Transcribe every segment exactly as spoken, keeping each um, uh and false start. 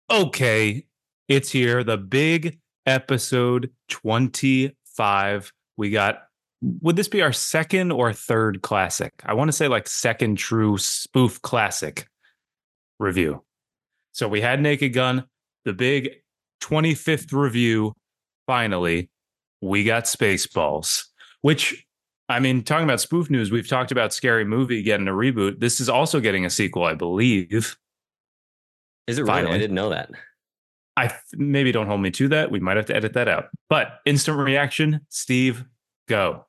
Okay, it's here. The big episode twenty-five. We got, would this be our second or third classic? I want to say like second true spoof classic review. So we had Naked Gun, the big twenty-fifth review. Finally, we got Spaceballs, which, I mean, talking about spoof news, we've talked about Scary Movie getting a reboot. This is also getting a sequel, I believe. Is it really? I Finally. didn't know that. I maybe don't hold me to that. We might have to edit that out. But instant reaction, Steve, go.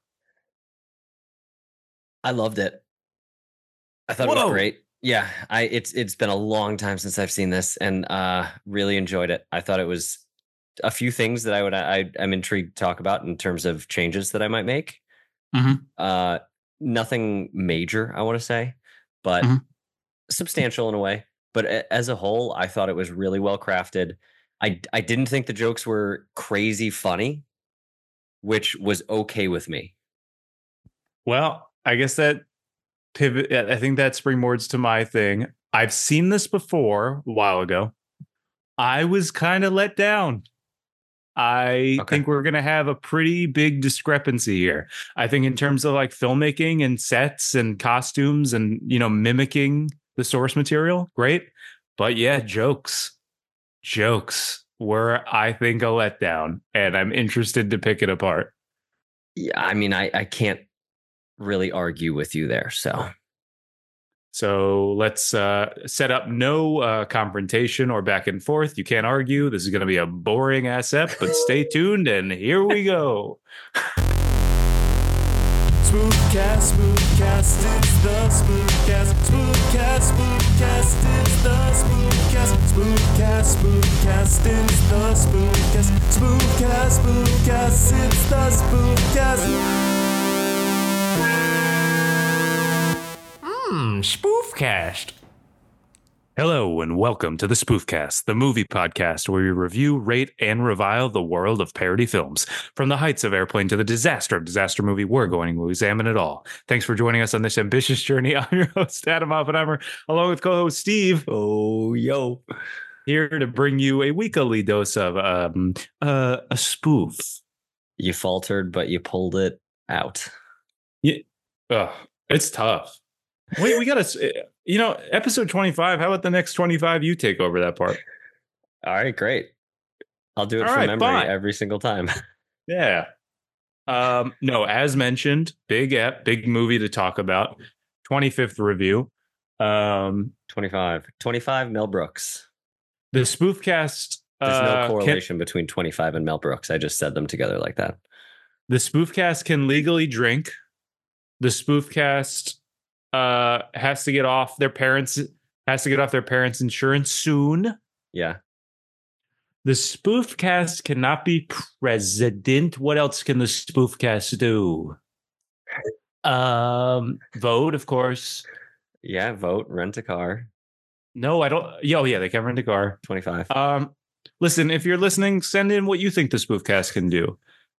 I loved it. I thought it Whoa. was great. Yeah, I it's it's been a long time since I've seen this, and uh, really enjoyed it. I thought it was a few things that I would I I'm intrigued to talk about in terms of changes that I might make. Mm-hmm. Uh, nothing major, I want to say, but mm-hmm. substantial in a way. But a- as a whole, I thought it was really well crafted. I I didn't think the jokes were crazy funny, which was okay with me. Well, I guess that pivot, I think that springboards to my thing. I've seen this before a while ago. I was kind of let down. I Okay. think we're going to have a pretty big discrepancy here. I think in terms of like filmmaking and sets and costumes and, you know, mimicking the source material, great. But yeah, jokes, jokes were, I think, a letdown. And I'm interested to pick it apart. Yeah, I mean, I, I can't really argue with you there. So, so let's uh, set up no uh, confrontation or back and forth. You can't argue. This is going to be a boring ass ep, but stay tuned and here we go. Smoothcast, Smoothcast, it's the Smoothcast. Smoothcast, Smoothcast, it's the Smoothcast. Smoothcast, Smoothcast, it's the Smoothcast. Smoothcast, Smoothcast, it's the Smoothcast. Mmm, Spoofcast. Hello and welcome to the Spoofcast, the movie podcast where we review, rate, and revile the world of parody films. From the heights of Airplane to the disaster of Disaster Movie, we're going to examine it all. Thanks for joining us on this ambitious journey. I'm your host, Adam Oppenheimer, along with co-host Steve. Oh, yo. Here to bring you a weekly dose of um, uh, a spoof. You faltered, but you pulled it out. Yeah, Ugh, it's tough. Wait, we got to, you know, episode twenty-five. How about the next twenty-five? You take over that part. All right, great. I'll do it All from right, memory fine. every single time. Yeah. Um, no, as mentioned, big ep, big movie to talk about. twenty-fifth review. Um, twenty-five. twenty-five, Mel Brooks. The Spoofcast. There's uh, no correlation can, between twenty-five and Mel Brooks. I just said them together like that. The Spoofcast can legally drink. The Spoofcast uh, has to get off their parents, has to get off their parents' insurance soon. Yeah. The Spoofcast cannot be president. What else can the Spoofcast do? Um, vote, of course. Yeah, vote, rent a car. No, I don't. Yo, yeah, they can rent a car. twenty-five. Um, listen, if you're listening, send in what you think the Spoofcast can do.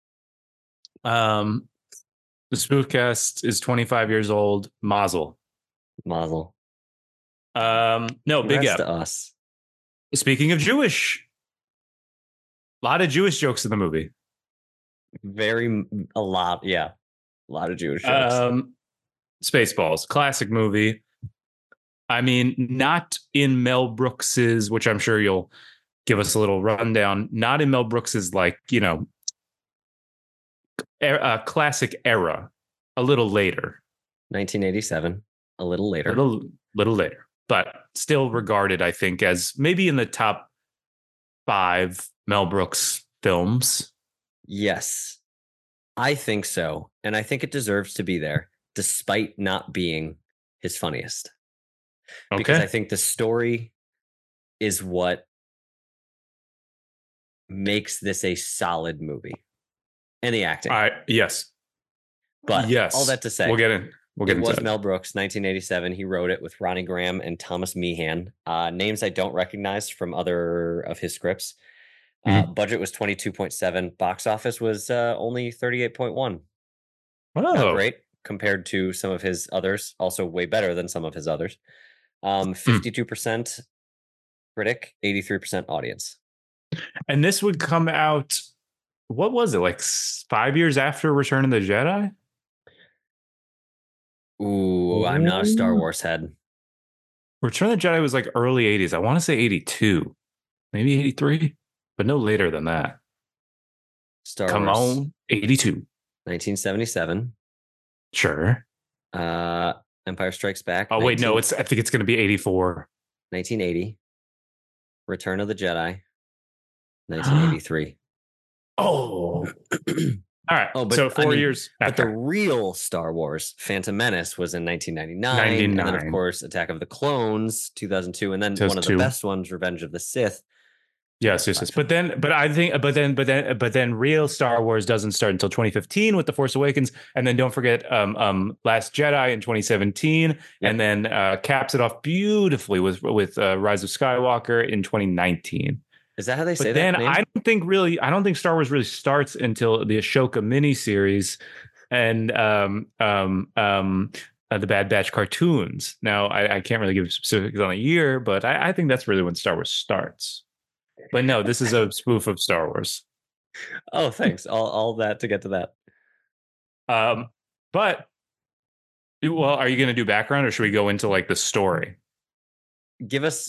Um, the Spoofcast is twenty-five years old. Mazel. Mazel. Um, no, big Congrats up. to us. Speaking of Jewish, a lot of Jewish jokes in the movie. Very, a lot. Yeah. A lot of Jewish jokes. Um, Spaceballs, classic movie. I mean, not in Mel Brooks's, which I'm sure you'll give us a little rundown, not in Mel Brooks's, like, you know, er, uh, classic era, a little later. nineteen eighty-seven, a little later. A little, little later, but still regarded, I think, as maybe in the top five Mel Brooks films. Yes, I think so. And I think it deserves to be there, despite not being his funniest. Okay. Because I think the story is what makes this a solid movie. And the acting. All right. Yes. But yes. all that to say, we'll get in. We'll get it into was it. Mel Brooks, nineteen eighty-seven. He wrote it with Ronnie Graham and Thomas Meehan. Uh, names I don't recognize from other of his scripts. Uh, Mhm. Budget was twenty-two point seven. Box office was uh, only thirty-eight point one. Oh. Not great compared to some of his others. Also way better than some of his others. Um, fifty-two percent Critic, eighty-three percent audience. And this would come out, what was it, like s- five years after Return of the Jedi? Ooh, I'm not a Star Wars head. Return of the Jedi was like early eighties. I want to say eighty-two, maybe eighty-three, but no later than that. Star Come Wars. on, eighty-two. nineteen seventy-seven. Sure. Uh, Empire Strikes Back. Oh, wait, no, nineteen it's I think it's going to be eighty-four. nineteen eighty. Return of the Jedi. nineteen eighty-three. Oh. All right. Oh, but so four I mean, years But the after. real Star Wars, Phantom Menace, was in nineteen ninety-nine. And then, of ninety-nine. course, Attack of the Clones, two thousand two. And then one of the two thousand two. best ones, Revenge of the Sith. Yes, yes, yes. But then, but I think, but then, but then, but then, real Star Wars doesn't start until twenty fifteen with The Force Awakens, and then don't forget, um, um, Last Jedi in twenty seventeen, Yep. and then uh, caps it off beautifully with with uh, Rise of Skywalker in twenty nineteen. Is that how they say But then that? name? I don't think really, I don't think Star Wars really starts until the Ashoka miniseries and um, um, um, uh, the Bad Batch cartoons. Now, I, I can't really give specifics on a year, but I, I think that's really when Star Wars starts. But no, this is a spoof of Star Wars. Oh, thanks. all, all that to get to that. Um, but well, are you going to do background, or should we go into like the story? Give us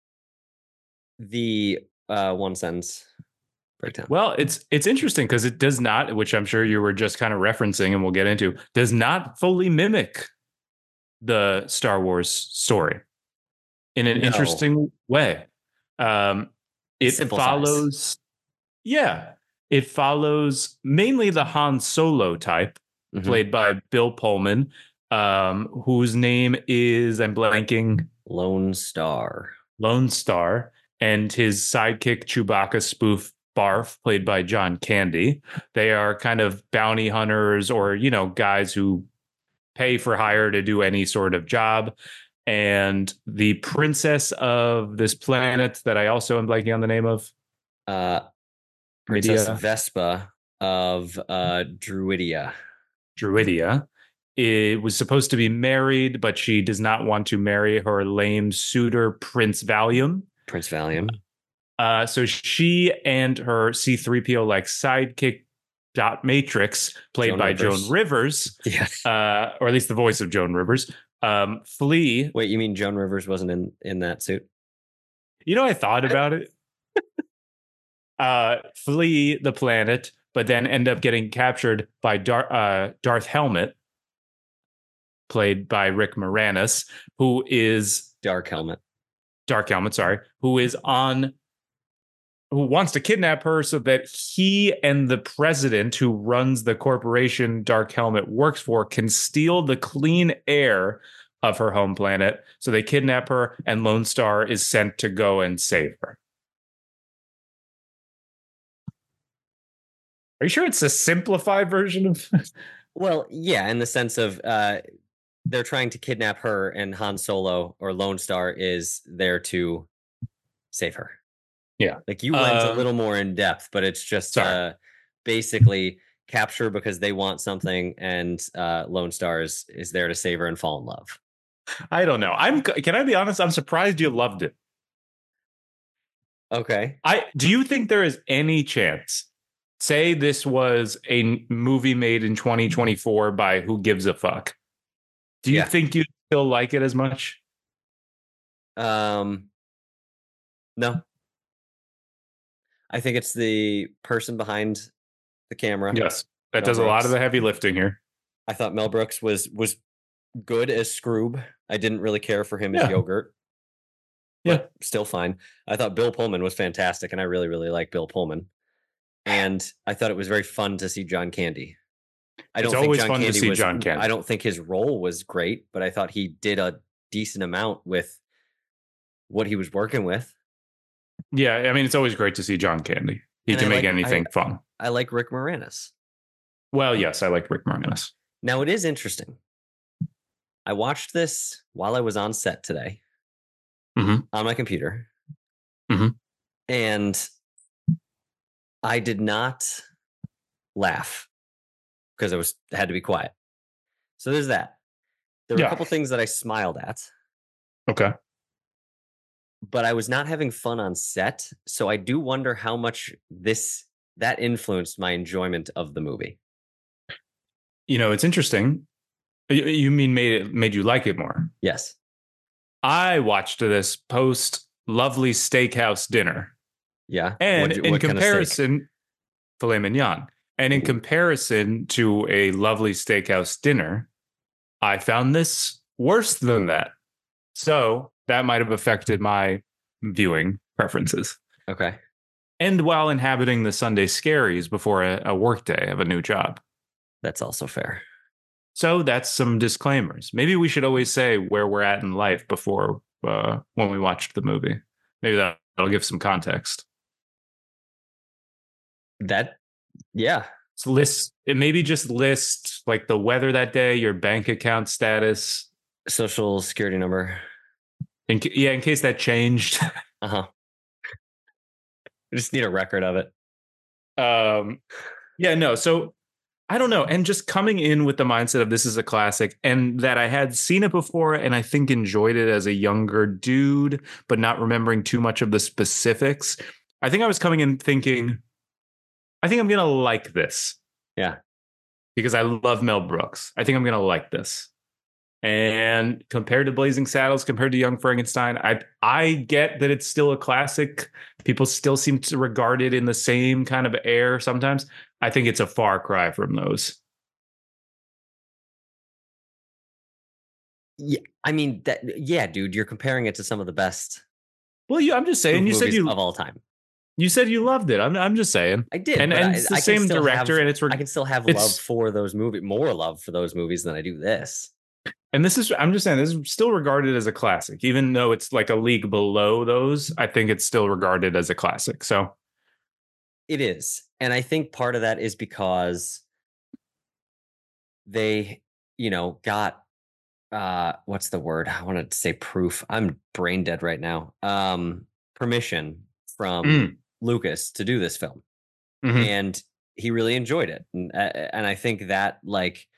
the uh, one sentence breakdown. Well, it's it's interesting because it does not, which I'm sure you were just kind of referencing, and we'll get into, does not fully mimic the Star Wars story in an No. interesting way. Um, it Simple size. follows, yeah, it follows mainly the Han Solo type, Mhm. played by Bill Pullman, um, whose name is, I'm blanking, Lone Star. Lone Star, and his sidekick Chewbacca spoof Barf, played by John Candy. They are kind of bounty hunters, or, you know, guys who pay for hire to do any sort of job. And the princess of this planet that I also am blanking on the name of, Uh, Princess Medea. Vespa of uh, Druidia. Druidia, it was supposed to be married, but she does not want to marry her lame suitor, Prince Valium. Prince Valium. Uh, so she and her C three P O like sidekick Dot Matrix, played Joan by Rivers. Joan Rivers, Yeah. uh, or at least the voice of Joan Rivers, um, flee. Wait, you mean Joan Rivers wasn't in, in that suit? You know, I thought about it. uh, flee the planet, but then end up getting captured by Dar- uh, Darth Helmet, played by Rick Moranis, who is Dark Helmet. Dark Helmet, sorry, who is on, who wants to kidnap her so that he and the president who runs the corporation Dark Helmet works for can steal the clean air of her home planet. So they kidnap her, and Lone Star is sent to go and save her. Are you sure it's a simplified version of? Well, yeah, in the sense of uh, they're trying to kidnap her, and Han Solo or Lone Star is there to save her. Yeah. Like you went a Um, little more in depth, but it's just sorry. uh, basically capture because they want something, and uh, Lone Star is, is there to save her and fall in love. I don't know. I'm. Can I be honest? I'm surprised you loved it. Okay. I do you think there is any chance? Say this was a n- movie made in twenty twenty-four by Who Gives a Fuck. Do you Yeah. think you still like it as much? Um, no. I think it's the person behind the camera. Yes, that Mel does a lot of Brooks. the heavy lifting here. I thought Mel Brooks was was good as Scroob. I didn't really care for him Yeah. as Yogurt. Yeah. But still fine. I thought Bill Pullman was fantastic, and I really, really like Bill Pullman. And I thought it was very fun to see John Candy. I It's don't think always John fun to Candy see was, John Candy. I don't think his role was great, but I thought he did a decent amount with what he was working with. Yeah, I mean, it's always great to see John Candy. He And can I make like- anything I- fun. I like Rick Moranis. Well, yes, I like Rick Moranis. Now it is interesting. I watched this while I was on set today Mhm. on my computer. Mhm. And I did not laugh because I was had to be quiet. So there's that. There were Yeah. a couple things that I smiled at. Okay. but I was not having fun on set. So I do wonder how much this that influenced my enjoyment of the movie. You know, it's interesting. You, you mean made it made you like it more? Yes. I watched this post lovely steakhouse dinner. Yeah. And What'd you- in what kind of steak? comparison, filet mignon. And in Ooh. comparison to a lovely steakhouse dinner, I found this worse than that. So that might have affected my viewing preferences. Okay. And while inhabiting the Sunday scaries before a, a workday of a new job. That's also fair. So that's some disclaimers. Maybe we should always say where we're at in life before uh, when we watched the movie. Maybe that, that'll give some context. That, yeah. So list it. Maybe just list like the weather that day, your bank account status. Social security number. In, yeah, in case that changed. Uh huh. I just need a record of it. um, yeah, no. So I don't know. And just coming in with the mindset of this is a classic and that I had seen it before and I think enjoyed it as a younger dude, but not remembering too much of the specifics. I think I was coming in thinking, I think I'm going to like this. Yeah. Because I love Mel Brooks. I think I'm going to like this. And compared to Blazing Saddles, compared to Young Frankenstein, I I get that it's still a classic. People still seem to regard it in the same kind of air sometimes. I think it's a far cry from those. Yeah. I mean, that, yeah, dude, you're comparing it to some of the best Well, you, I'm just saying. You said you of all time. You said you loved it. I'm I'm just saying. I did, and, but and I, it's the I can same still director, have, and it's. Re- I can still have it's- love for those movies, more love for those movies than I do this. And this is, I'm just saying, this is still regarded as a classic, even though it's like a league below those. I think it's still regarded as a classic. So It is. And I think part of that is because they, you know, got uh what's the word? I wanted to say proof. I'm brain dead right now. Um permission from Mm. Lucas to do this film. Mhm. And he really enjoyed it. And uh, and I think that, like,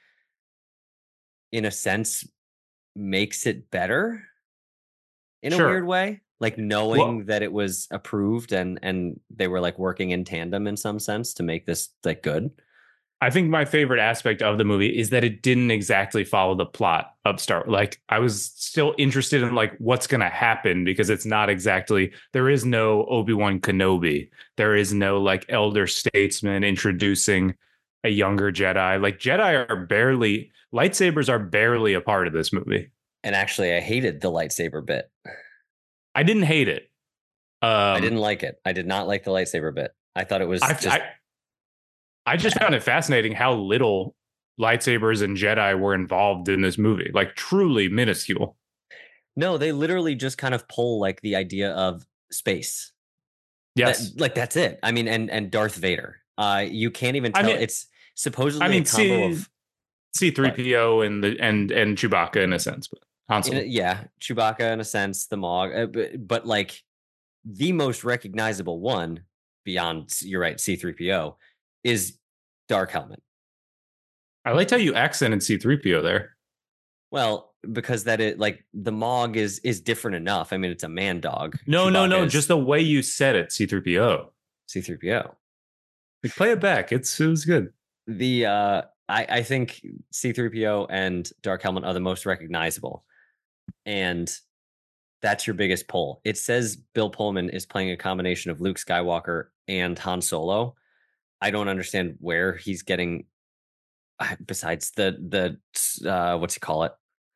in a sense, makes it better in Sure. a weird way. Like, knowing Well- that it was approved and and they were like working in tandem in some sense to make this like good. I think my favorite aspect of the movie is that it didn't exactly follow the plot of Star. Like I was still interested in like what's going to happen because it's not exactly, there is no Obi-Wan Kenobi. There is no like elder statesman introducing a younger Jedi. Like Jedi are barely, lightsabers are barely a part of this movie. And actually, I hated the lightsaber bit. I didn't hate it. Um, I didn't like it. I did not like the lightsaber bit. I thought it was I, just I, I just found it fascinating how little lightsabers and Jedi were involved in this movie. Like truly minuscule. no. They literally just kind of pull like the idea of space. Yes. That- like that's it. I mean, and and Darth Vader. Uh, you can't even I tell. mean- it's supposedly I mean, a combo see, of C three P O and the and and Chewbacca in a sense, but Han in Solo. a- yeah, Chewbacca in a sense, the Mog, uh, but, but like the most recognizable one beyond, you're right, C three P O is Dark Helmet. I liked how you accented C three P O there. Well, because that it like the Mog is is different enough. I mean, it's a man dog. No, no, no, Chewbacca is just the way you said it, C three P O. C three P O. Like, play it back. It's it was good. The uh I, I think C three P O and Dark Helmet are the most recognizable. And that's your biggest pull. It says Bill Pullman is playing a combination of Luke Skywalker and Han Solo. I don't understand where he's getting uh, besides the the uh what's he call it?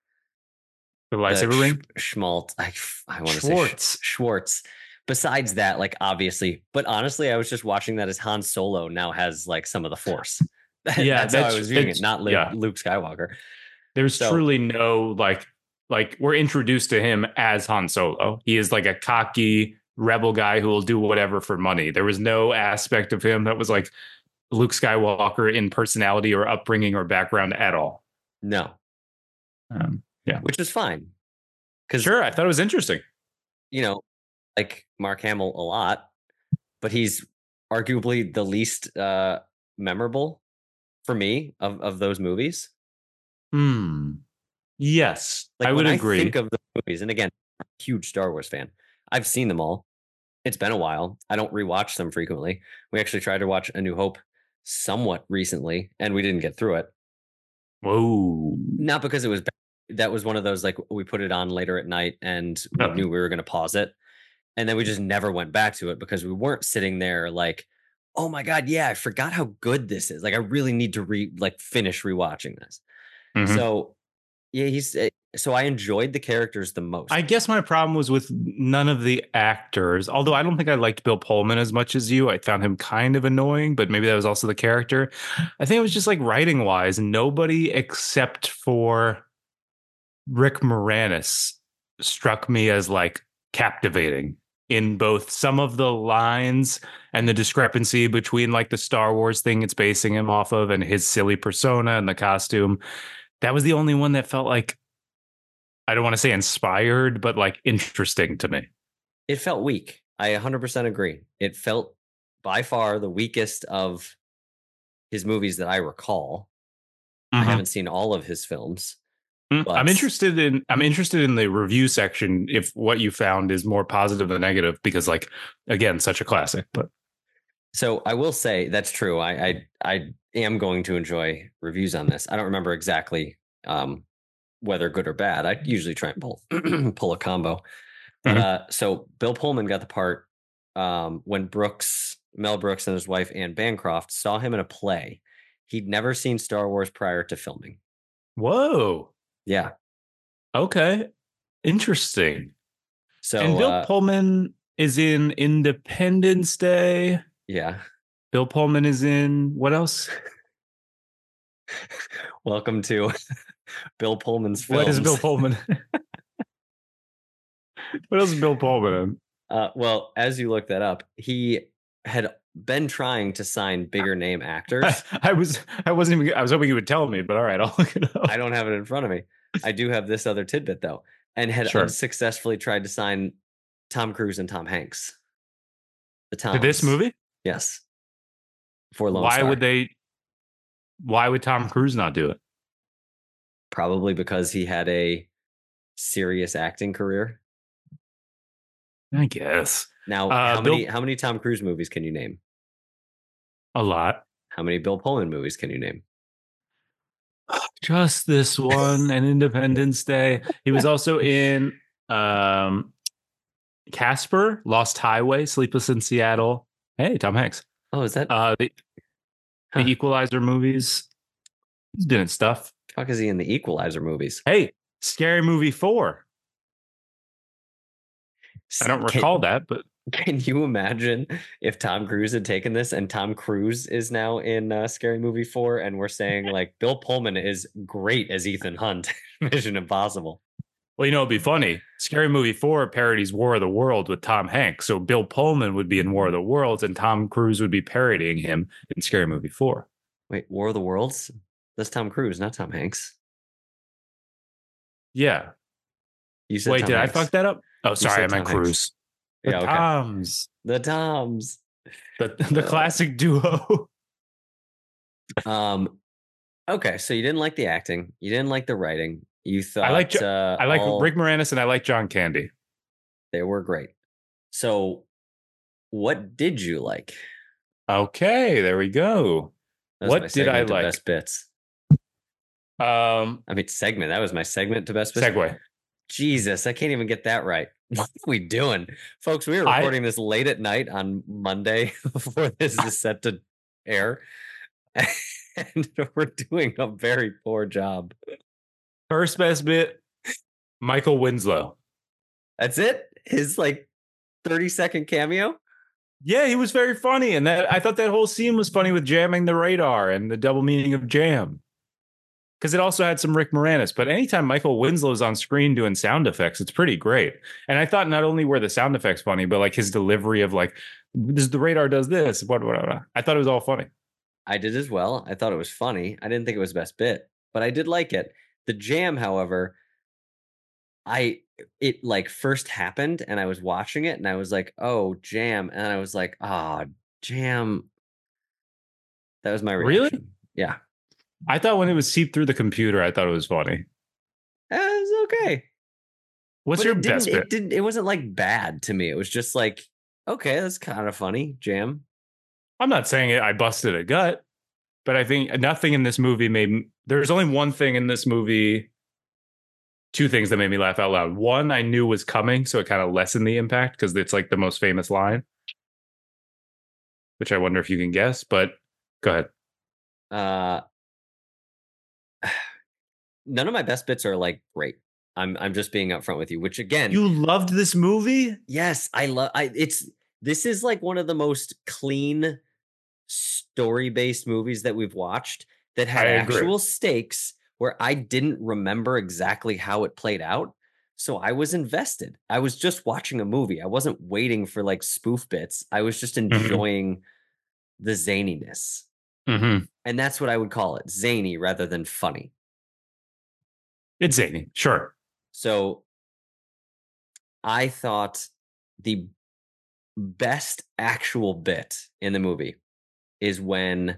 The The lightsaber ring. Sch- Schmaltz. I I want to say Schwartz. Sch- Schwartz. Besides that, like obviously, but honestly, I was just watching that as Han Solo now has like some of the Force. Yeah, that's, how that's- I was viewing that's- it, not Luke, yeah. Luke Skywalker. There's So- truly no like like we're introduced to him as Han Solo. He is like a cocky rebel guy who will do whatever for money. There was no aspect of him that was like Luke Skywalker in personality or upbringing or background at all. No, Um, yeah, which is fine. Because, sure. I thought it was interesting. you know, like Mark Hamill a lot, but he's arguably the least uh, memorable for me of, of those movies. Hmm. Yes, Like I would when agree. I think of the movies, and again, I'm a huge Star Wars fan. I've seen them all. It's been a while. I don't rewatch them frequently. We actually tried to watch A New Hope somewhat recently, and we didn't get through it. Whoa. Not because it was bad. That was one of those, like, we put it on later at night and we Oh. knew we were going to pause it. And then we just never went back to it because we weren't sitting there like, oh my God, yeah, I forgot how good this is. Like, I really need to re like finish rewatching this. Mhm. So yeah, he's eh, so I enjoyed the characters the most. I guess my problem was with none of the actors. Although I don't think I liked Bill Pullman as much as you. I found him kind of annoying, but maybe that was also the character. I think it was just like writing wise, nobody except for Rick Moranis struck me as like captivating in both some of the lines and the discrepancy between like the Star Wars thing it's basing him off of and his silly persona and the costume. That was the only one that felt like, I don't want to say inspired, but like interesting to me. It felt weak. I one hundred percent agree. It felt by far the weakest of his movies that I recall. Mhm. I haven't seen all of his films. Mm, but- I'm interested in I'm interested in the review section if what you found is more positive than negative, because like again, such a classic. But So I will say that's true. I I, I am going to enjoy reviews on this. I don't remember exactly um, whether good or bad. I usually try and pull pull a combo. But Mhm. uh, so Bill Pullman got the part um, when Brooks, Mel Brooks, and his wife Anne Bancroft saw him in a play. He'd never seen Star Wars prior to filming. whoa. Yeah. Okay. Interesting. So and Bill uh, Pullman is in Independence Day. yeah. Bill Pullman is in what else? Welcome to Bill Pullman's films. What is Bill Pullman? What else is Bill Pullman in? Uh, well, as you look that up, he had been trying to sign bigger name actors. I was I wasn't even I was hoping you would tell me, but all right, I'll look it up. I don't have it in front of me. I do have this other tidbit though, and had Sure. unsuccessfully tried to sign Tom Cruise and Tom Hanks. The Toms. To this movie? Yes. For Lone Why Star. would they why would Tom Cruise not do it? Probably because he had a serious acting career. I guess. Now, Uh, how Bill- many how many Tom Cruise movies can you name? A lot. How many Bill Pullman movies can you name? Just this one and Independence Day. He was also in um Casper, Lost Highway, Sleepless in Seattle. Hey, Tom Hanks. Oh, is that Uh the, Huh. the Equalizer movies. He's doing stuff. fuck is he in the Equalizer movies? Hey, Scary Movie four. I don't Can- recall that, but Can you imagine if Tom Cruise had taken this and Tom Cruise is now in uh, Scary Movie four and we're saying like Bill Pullman is great as Ethan Hunt, Mission Impossible. well, you know, it'd be funny. Scary Movie four parodies War of the World with Tom Hanks. So Bill Pullman would be in War of the Worlds and Tom Cruise would be parodying him in Scary Movie four. Wait, War of the Worlds? That's Tom Cruise, not Tom Hanks. Yeah. You said Wait, Tom did Hanks. I fuck that up? Oh, sorry, said I meant Tom Hanks. Cruise. The Yeah, okay. Toms. The Toms. The, the classic duo. Um, okay, so you didn't like the acting, you didn't like the writing. You thought like Jo- uh, I like all- Rick Moranis and I like John Candy. They were great. So, what did you like? Okay, there we go. That was What my did I segment to like? Best bits. Um, I mean, segment. That was my segment to best bits. segue. Jesus, I can't even get that right. What are we doing? Folks, we were I- recording this late at night on Monday before this is set to air. And we're doing a very poor job. First best bit, Michael Winslow. That's it? His like thirty second cameo? Yeah, he was very funny, and that I thought that whole scene was funny with jamming the radar and the double meaning of jam. Because it also had some Rick Moranis, but anytime Michael Winslow's on screen doing sound effects, it's pretty great. And I thought not only were the sound effects funny, but like his delivery of like, this the radar does this, what, what, what. I thought it was all funny. I did as well. I thought it was funny. I didn't think it was best bit, but I did like it. The jam, however, I it like first happened and I was watching it and I was like, oh, jam. And I was like, ah, jam. That was my Really? reaction. Yeah. I thought when it was seeped through the computer, I thought it was funny. It was okay. What's But your it best didn't, bit? it didn't, it wasn't like bad to me. It was just like, okay, that's kind of funny, Jam. I'm not saying it, I busted a gut, but I think nothing in this movie made. There's only one thing in this movie, two things that made me laugh out loud. One, I knew was coming, so it kind of lessened the impact because it's like the most famous line, which I wonder if you can guess. But go ahead. Uh, none of my best bits are like great. I'm I'm just being upfront with you, which again, You loved this movie? yes, I love. I it's this is like one of the most clean story based movies that we've watched that had I agree. actual stakes where I didn't remember exactly how it played out. So I was invested. I was just watching a movie. I wasn't waiting for like spoof bits. I was just enjoying the zaniness. Mm-hmm. And that's what I would call it, zany rather than funny. It's zany, sure. So I thought the best actual bit in the movie is when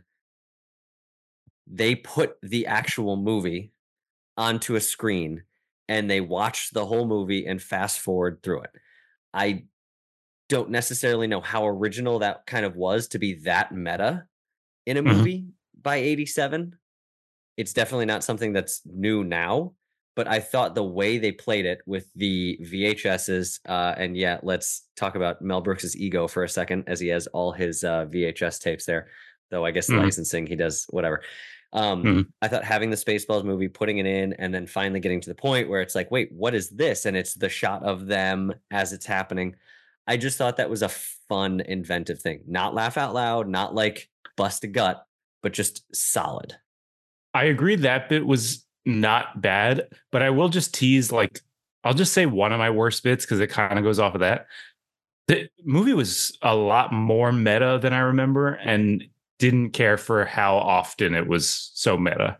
they put the actual movie onto a screen and they watch the whole movie and fast forward through it. I don't necessarily know how original that kind of was to be that meta in a Mhm. movie by eighty-seven. It's definitely not something that's new now, but I thought the way they played it with the V H S's, uh, and yeah, let's talk about Mel Brooks's ego for a second, as he has all his uh, V H S tapes there. Though I guess Mhm. licensing, he does whatever. Um, Mhm. I thought having the Spaceballs movie, putting it in, and then finally getting to the point where it's like, wait, what is this? And it's the shot of them as it's happening. I just thought that was a fun, inventive thing. Not laugh out loud, not like bust a gut, but just solid. I agree that bit was not bad, but I will just tease, like, I'll just say one of my worst bits because it kind of goes off of that. The movie was a lot more meta than I remember and didn't care for how often it was so meta.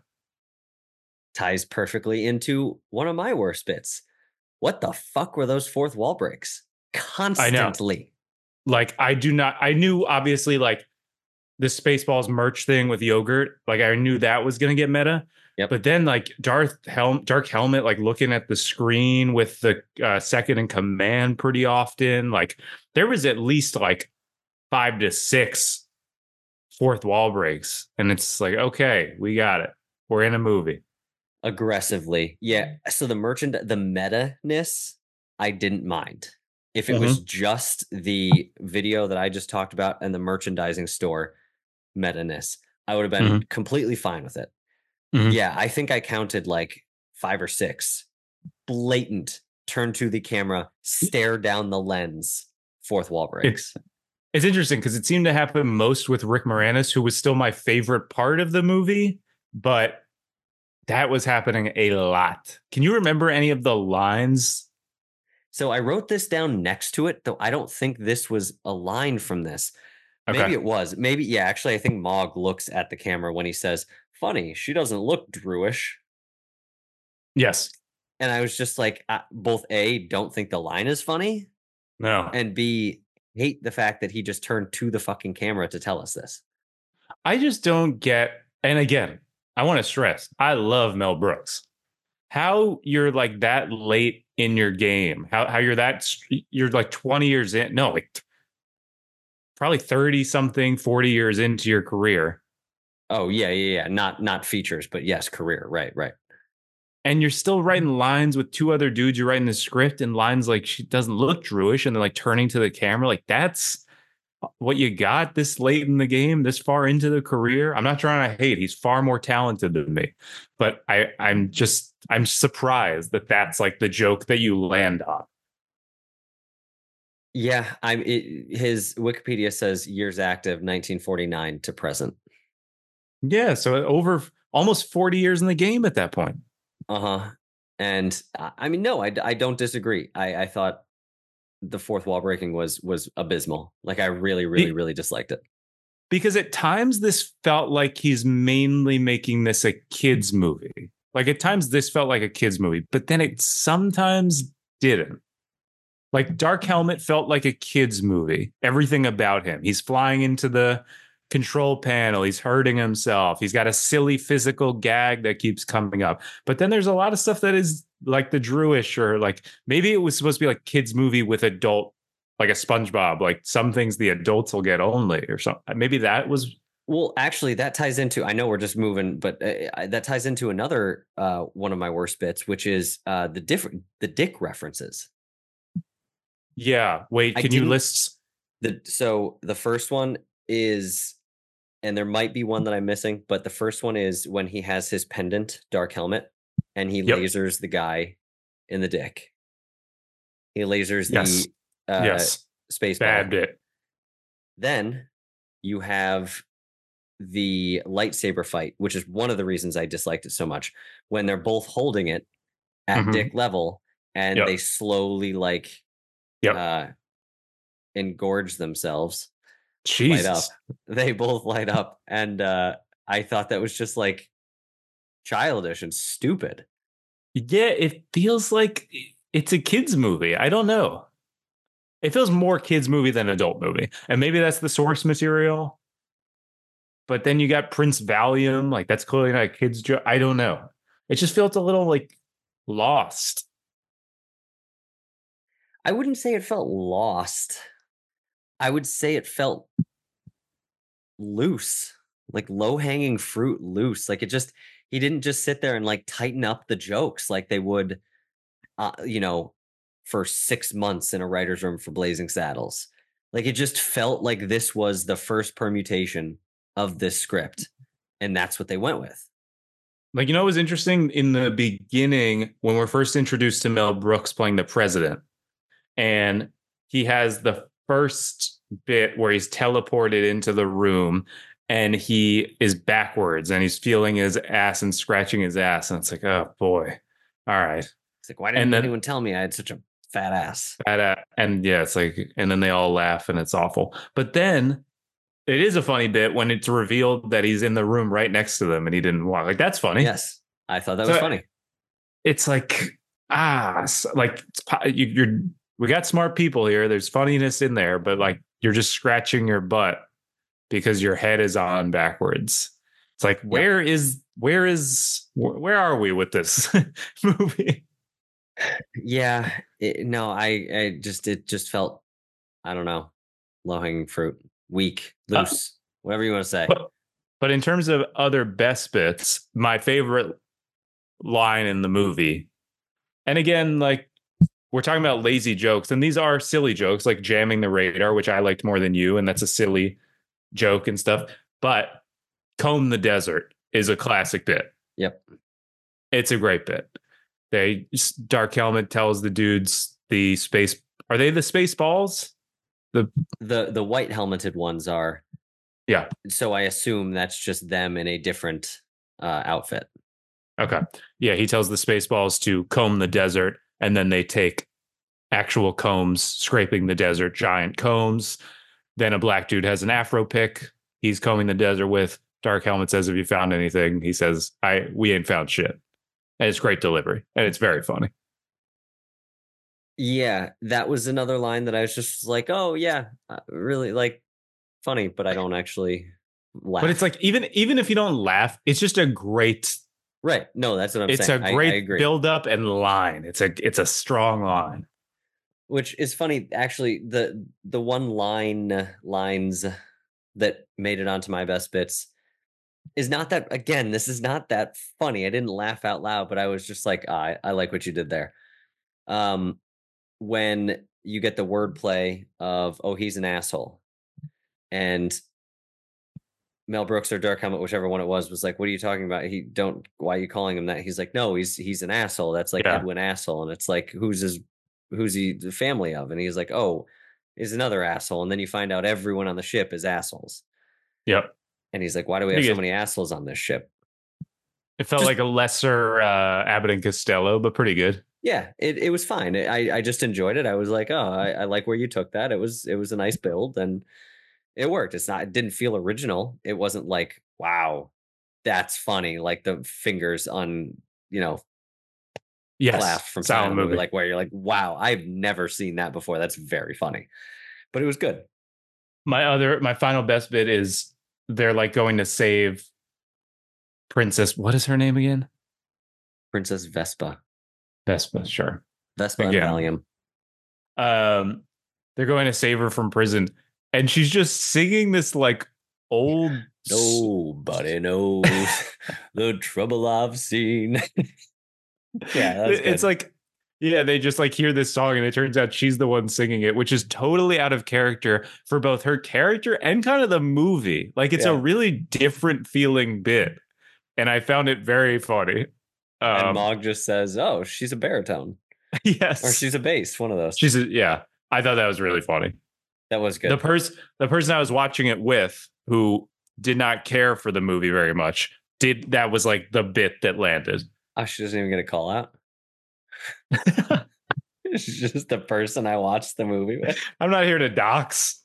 Ties perfectly into one of my worst bits. What the fuck were those fourth wall breaks? Constantly. Like, I do not, I knew obviously like the Spaceballs merch thing with yogurt, like I knew that was going to get meta. Yep. But then like Darth Helm, Dark Helmet, like looking at the screen with the uh, second in command pretty often. Like there was at least like five to six fourth wall breaks. And it's like, okay, we got it. We're in a movie. Aggressively. Yeah. So the merchant, the meta-ness, I didn't mind. If it Mhm. was just the video that I just talked about and the merchandising store meta-ness, I would have been completely fine with it. Mhm. Yeah, I think I counted like five or six blatant turn to the camera, stare down the lens, fourth wall breaks. It's it's interesting because it seemed to happen most with Rick Moranis, who was still my favorite part of the movie, but that was happening a lot. Can you remember any of the lines? So I wrote this down next to it, though I don't think this was a line from this. Maybe Okay. it was. Maybe, yeah, actually, I think Mog looks at the camera when he says, funny, she doesn't look Drewish. Yes. And I was just like, uh, both A, don't think the line is funny, No. and B, hate the fact that he just turned to the fucking camera to tell us this. I just don't get, and again, I want to stress, I love Mel Brooks. How you're like that late in your game, how how you're that, you're like twenty years in, no, like probably thirty something, forty years into your career. Oh, yeah, yeah, yeah. Not not features, but yes, career. Right, right. And you're still writing lines with two other dudes. You're writing the script and lines like she doesn't look Jewish, and then like turning to the camera. Like that's what you got this late in the game, this far into the career. I'm not trying to hate. He's far more talented than me, but I, I'm just I'm surprised that that's like the joke that you land on. Yeah, I'm. It, his Wikipedia says years active, nineteen forty-nine to present. Yeah, so over almost forty years in the game at that point. Uh-huh. And I mean, no, I, I don't disagree. I, I thought the fourth wall breaking was was abysmal. Like I really, really, really disliked it. Because at times this felt like he's mainly making this a kid's movie. Like at times this felt like a kid's movie, but then it sometimes didn't. Like Dark Helmet felt like a kid's movie. Everything about him. He's flying into the control panel. He's hurting himself. He's got a silly physical gag that keeps coming up. But then there's a lot of stuff that is like the Drewish, or like maybe it was supposed to be like kids movie with adult, like a SpongeBob. Like some things the adults will get only, or something. Maybe that was. Well, actually, that ties into, I know we're just moving, but uh, that ties into another uh, one of my worst bits, which is uh, the different the dick references. Yeah. Wait, I can you didn't- list? The so the first one is, and there might be one that I'm missing, but the first one is when he has his pendant, Dark Helmet, and he Yep. lasers the guy in the dick. He lasers Yes. the uh, Yes. space Bad ball. bit. Then you have the lightsaber fight, which is one of the reasons I disliked it so much, when they're both holding it at Mhm. dick level and Yep. they slowly like Yep. uh engorge themselves, light Jesus. up. They both light up. And uh I thought that was just like childish and stupid. Yeah, it feels like it's a kids movie. I don't know. It feels more kids movie than adult movie. And maybe that's the source material. But then you got Prince Valium, like that's clearly not a kids joke. I don't know. It just felt a little like lost. I wouldn't say it felt lost. I would say it felt loose, like low hanging fruit loose. Like it just, he didn't just sit there and like tighten up the jokes like they would, uh, you know, for six months in a writer's room for Blazing Saddles. Like it just felt like this was the first permutation of this script. And that's what they went with. Like, you know, it was interesting in the beginning when we're first introduced to Mel Brooks playing the president, and he has the first bit where he's teleported into the room and he is backwards and he's feeling his ass and scratching his ass. And it's like, oh boy. All right. It's like, why didn't And then- anyone tell me I had such a fat ass? That, uh, and yeah, it's like, and then they all laugh and it's awful. But then it is a funny bit when it's revealed that he's in the room right next to them and he didn't walk. Like, that's funny. Yes. I thought that was So- funny. It's like, ah, s- like it's, po- you, you're, we got smart people here. There's funniness in there, but like you're just scratching your butt because your head is on backwards. It's like, where is, where is, wh- where are we with this movie? Yeah, it, no, I, I just, it just felt, I don't know, low hanging fruit, weak, Uh, loose, whatever you want to say. But, but in terms of other best bits, my favorite line in the movie, and again, like we're talking about lazy jokes, and these are silly jokes, like jamming the radar, which I liked more than you, and that's a silly joke and stuff. But comb the desert is a classic bit. Yep. It's a great bit. They Dark Helmet tells the dudes the space. Are they the space balls? The the white helmeted ones are. Yeah. So I assume that's just them in a different uh, outfit. Okay. Yeah, he tells the Spaceballs to comb the desert, and then they take actual combs, scraping the desert, giant combs. Then a black dude has an afro pick. He's combing the desert with. Dark Helmet says, "Have you found anything?" He says, "I we ain't found shit." And it's great delivery, and it's very funny. Yeah, that was another line that I was just like, oh yeah, uh, really like funny, but I don't actually laugh. But it's like even even if you don't laugh, it's just a great. right. No, that's what I'm It's saying. a I- I great agree. build up and line. It's a it's a strong line. Which is funny, actually. The the one line lines that made it onto my best bits is not that. Again, this is not that funny. I didn't laugh out loud, but I was just like, ah, I I like what you did there. Um, when you get the wordplay of, oh, he's an asshole, and Mel Brooks or Dark Helmet, whichever one it was, was like, "What are you talking about? He don't. Why are you calling him that?" He's like, "No, he's he's an asshole. That's like Yeah. Edwin Asshole." And it's like, who's his, who's he the family of? And he's like, "Oh, he's another asshole." And then you find out everyone on the ship is assholes. Yep. And he's like, "Why do we have Pretty so good. many assholes on this ship?" It felt Just- like a lesser uh, Abbott and Costello, but pretty good. Yeah, it, it was fine. I I just enjoyed it. I was like, oh, I, I like where you took that. It was it was a nice build and it worked. It's not. It didn't feel original. It wasn't like, wow, that's funny. Like the fingers on, you know, Yes. laugh from Silent Silent movie, movie. like where you're like, wow, I've never seen that before. That's very funny, but it was good. My other, my final best bit is they're like going to save Princess. What is her name again? Princess Vespa. Vespa, sure. Vespa Again. and Valium. Um, they're going to save her from prison, and she's just singing this like old. Nobody knows the trouble I've seen. Yeah, that's It's good. like, yeah, they just like hear this song, and it turns out she's the one singing it, which is totally out of character for both her character and kind of the movie. Like, it's a Yeah. really different feeling bit, and I found it very funny. And Um, Mog just says, "Oh, she's a baritone, yes, or she's a bass." One of those. she's a, yeah. I thought that was really funny. That was good. The person, the person I was watching it with, who did not care for the movie very much, did that was like the bit that landed. Oh, she doesn't even get a call out. She's just the person I watched the movie with. I'm not here to dox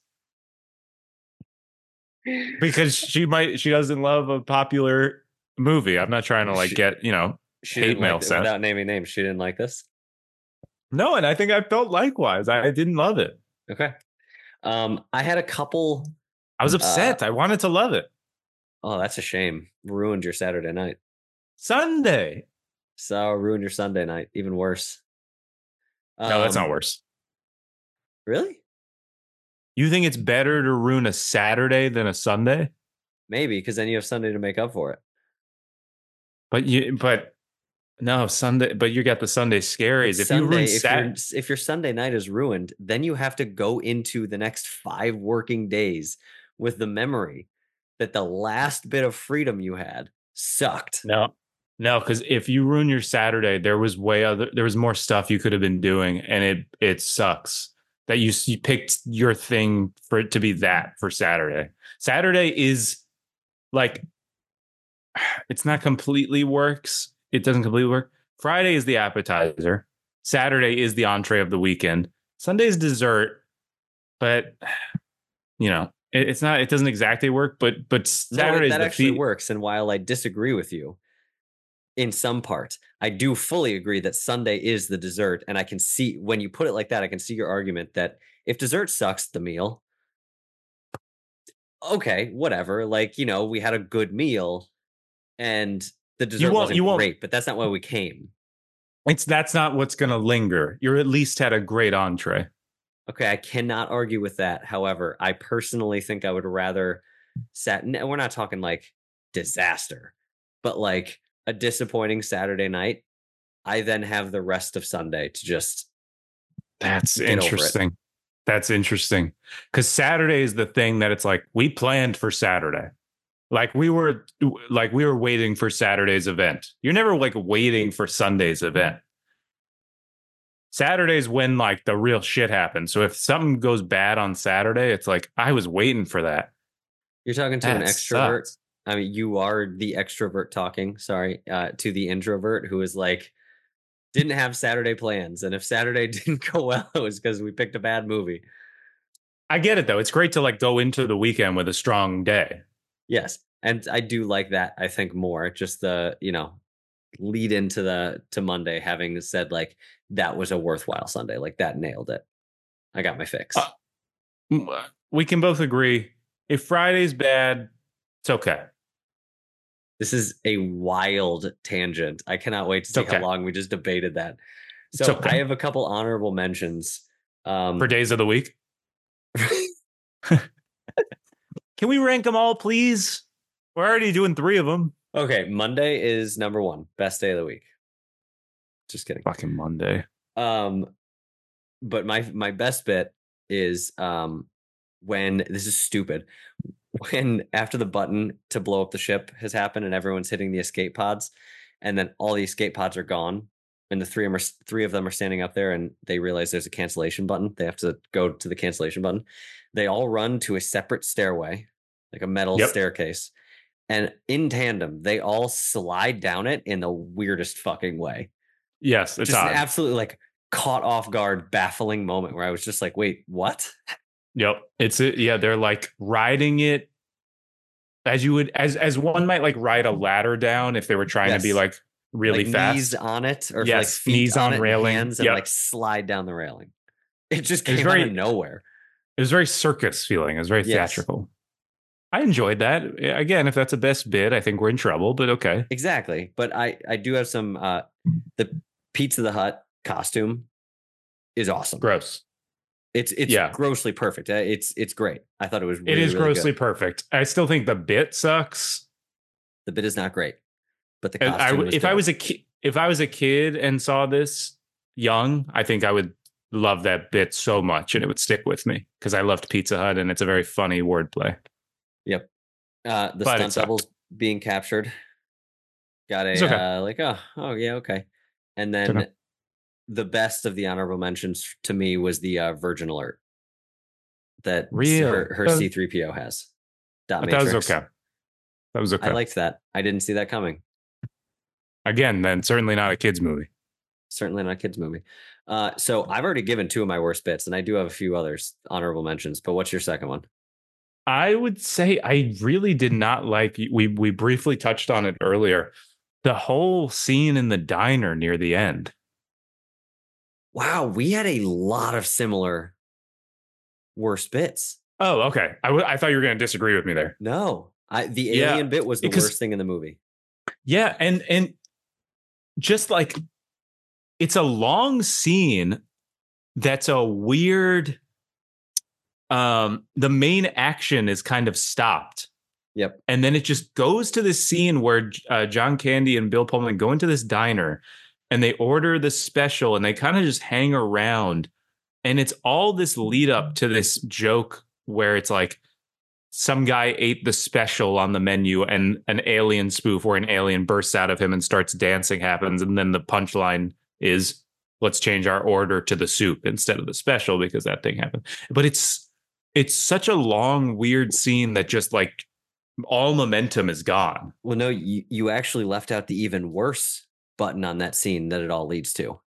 because she might she doesn't love a popular movie. I'm not trying to like She- get, you know, She hate didn't mail like, sent. without naming names. She didn't like this. No, and I think I felt likewise. I, I didn't love it. Okay. Um, I had a couple. I was upset. I wanted to love it. Oh, that's a shame. Ruined your Saturday night. Sunday. So ruined your Sunday night. Even worse. No, that's Um, not worse. Really? You think it's better to ruin a Saturday than a Sunday? Maybe, because then you have Sunday to make up for it. But you but no, Sunday, but you got the Sunday scaries. It's If Sunday, you ruin if, Sat, your, if your Sunday night is ruined, then you have to go into the next five working days with the memory that the last bit of freedom you had sucked. no, no, because if you ruin your Saturday, there was way other, there was more stuff you could have been doing, and it it sucks that you you picked your thing for it to be that for Saturday. Saturday is like, it's not completely works. It doesn't completely work. Friday is the appetizer. Saturday is the entree of the weekend. Sunday is dessert, but you know, it, it's not. It doesn't exactly work. But but Saturday No, is that the actually fe- works. And while I disagree with you in some part, I do fully agree that Sunday is the dessert. And I can see when you put it like that, I can see your argument that if dessert sucks the meal, okay, whatever. Like, you know, we had a good meal and the dessert won't- wasn't you won't- great, but that's not why we came. It's that's not what's going to linger. You're at least had a great entree. Okay, I cannot argue with that. However, I personally think I would rather sat. No, we're not talking like disaster, but like a disappointing Saturday night. I then have the rest of Sunday to just That's Get over it. interesting. That's interesting. Because Saturday is the thing that it's like we planned for Saturday. Like we were like we were waiting for Saturday's event. You're never like waiting for Sunday's event. Saturday's when like the real shit happens. So if something goes bad on Saturday, it's like I was waiting for that. You're talking to an That extrovert. sucks. I mean, you are the extrovert talking. Sorry, uh, to the introvert who is like didn't have Saturday plans, and if Saturday didn't go well, it was because we picked a bad movie. I get it though. It's great to like go into the weekend with a strong day. Yes, and I do like that. I think more just the you know lead into the to Monday, having said like that was a worthwhile Sunday, like that nailed it. I got my fix. Uh, We can both agree if Friday's bad, it's okay. This is a wild tangent. I cannot wait to see okay. how long we just debated that. It's So okay. I have a couple honorable mentions. Um, For days of the week. Can we rank them all, please? We're already doing three of them. okay, Monday is number one, best day of the week. Just kidding. Fucking Monday. Um, but my my best bit is um when this is stupid. When after the button to blow up the ship has happened and everyone's hitting the escape pods, and then all the escape pods are gone, and the three of them are three of them are standing up there, and they realize there's a cancellation button. They have to go to the cancellation button. They all run to a separate stairway, like a metal Yep. staircase, and in tandem, they all slide down it in the weirdest fucking way. Yes, it's Just an odd. absolutely like caught off guard, baffling moment where I was just like, "Wait, what?" Yep. It's it. Yeah, they're like riding it as you would as as one might like ride a ladder down if they were trying to be Yes. like really like fast. knees on it, or like Yes, feet knees on it, and railing. hands, and Yep. like slide down the railing. It just It was came out very- of nowhere. It was very circus feeling. It was very Yes. theatrical. I enjoyed that. Again, if that's a best bit, I think we're in trouble, but okay. Exactly. But I, I do have some, uh, the Pizza the Hut costume is awesome. Gross. It's, it's Yeah. grossly perfect. Uh, It's, it's great. I thought it was really, It is really grossly good. perfect. I still think the bit sucks. The bit is not great, but the And costume I, was if I dope. was a ki- if I was a kid and saw this young, I think I would love that bit so much and it would stick with me because I loved Pizza Hut and it's a very funny wordplay. Yep. Uh, the But it stunt sucked. doubles being captured. Got It's a okay. uh, like oh oh yeah okay, and then okay. the best of the honorable mentions to me was the uh, Virgin Alert that Really? her her Uh, C three P O has. Dot But that was Matrix. okay. That was okay. I liked that. I didn't see that coming. Again, then certainly not a kids movie. Certainly not a kids movie. Uh, so I've already given two of my worst bits, and I do have a few others honorable mentions. But what's your second one? I would say I really did not like we we briefly touched on it earlier. The whole scene in the diner near the end. Wow, we had a lot of similar worst bits. Oh, okay. I, w- I thought you were going to disagree with me there. No, I the Yeah, alien bit was the because- worst thing in the movie. Yeah, and and just like it's a long scene that's a weird um the main action is kind of stopped. Yep. And then it just goes to this scene where uh, John Candy and Bill Pullman go into this diner and they order the special and they kind of just hang around. And it's all this lead up to this joke where it's like some guy ate the special on the menu and an alien spoof where an alien bursts out of him and starts dancing happens. And then the punchline is, let's change our order to the soup instead of the special because that thing happened. But it's it's such a long, weird scene that just like all momentum is gone. Well, no, you, you actually left out the even worse button on that scene that it all leads to.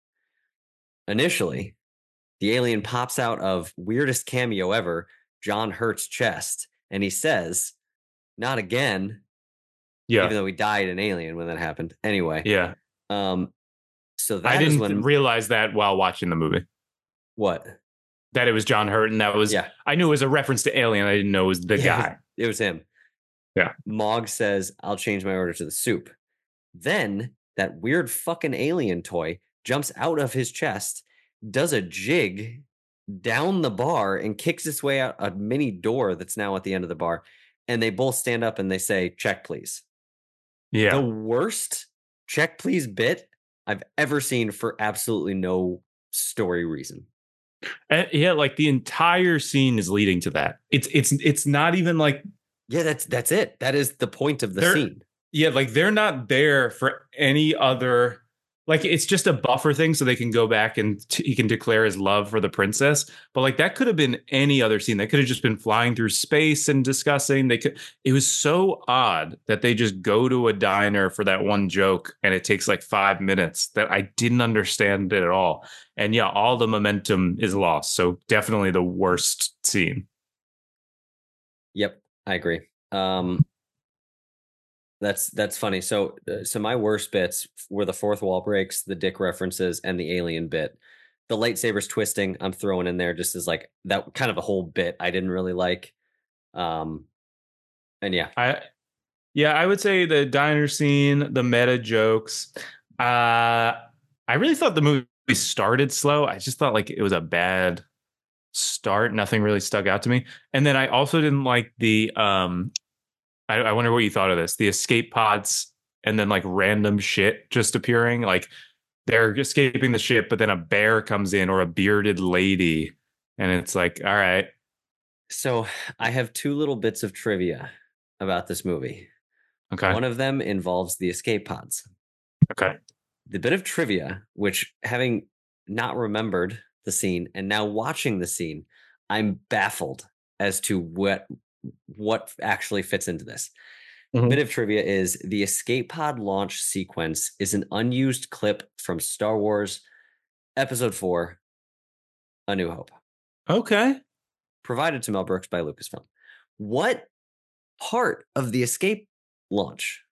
Initially, the alien pops out of weirdest cameo ever, John Hurt's chest, and he says, "Not again." Yeah. Even though he died an alien when that happened. Anyway. Yeah. Um, so that I is didn't when realize that while watching the movie. what? That it was John Hurt and that was Yeah. I knew it was a reference to Alien. I didn't know it was the Yeah, guy. It was him. Yeah. Mog says, "I'll change my order to the soup." Then that weird fucking alien toy jumps out of his chest, does a jig down the bar, and kicks its way out a mini door that's now at the end of the bar. And they both stand up and they say, "Check, please." Yeah. The worst check, please bit I've ever seen for absolutely no story reason. And yeah, like the entire scene is leading to that. It's it's it's not even like Yeah, that's that's it. That is the point of the They're- scene. yeah, like they're not there for any other like it's just a buffer thing so they can go back and t- he can declare his love for the princess. But like that could have been any other scene. They could have just been flying through space and discussing. They could it was so odd that they just go to a diner for that one joke and it takes like five minutes that I didn't understand it at all. And yeah, all the momentum is lost. So definitely the worst scene. Yep, I agree. Um, that's that's funny. So, uh, so my worst bits were the fourth wall breaks, the dick references, and the alien bit. The lightsabers twisting, I'm throwing in there just as like that kind of a whole bit I didn't really like. Um, and yeah, I yeah, I would say the diner scene, the meta jokes. Uh I really thought the movie started slow. I just thought like it was a bad start. Nothing really stuck out to me. And then I also didn't like the um I, I wonder what you thought of this. The escape pods and then like random shit just appearing. Like they're escaping the ship, but then a bear comes in or a bearded lady. And it's like, all right. so I have two little bits of trivia about this movie. Okay. One of them involves the escape pods. Okay. The bit of trivia, which having not remembered the scene and now watching the scene, I'm baffled as to what what actually fits into this. Mhm. Bit of trivia is the escape pod launch sequence is an unused clip from Star Wars Episode four, A New Hope, Okay. provided to Mel Brooks by Lucasfilm. What part of the escape launch?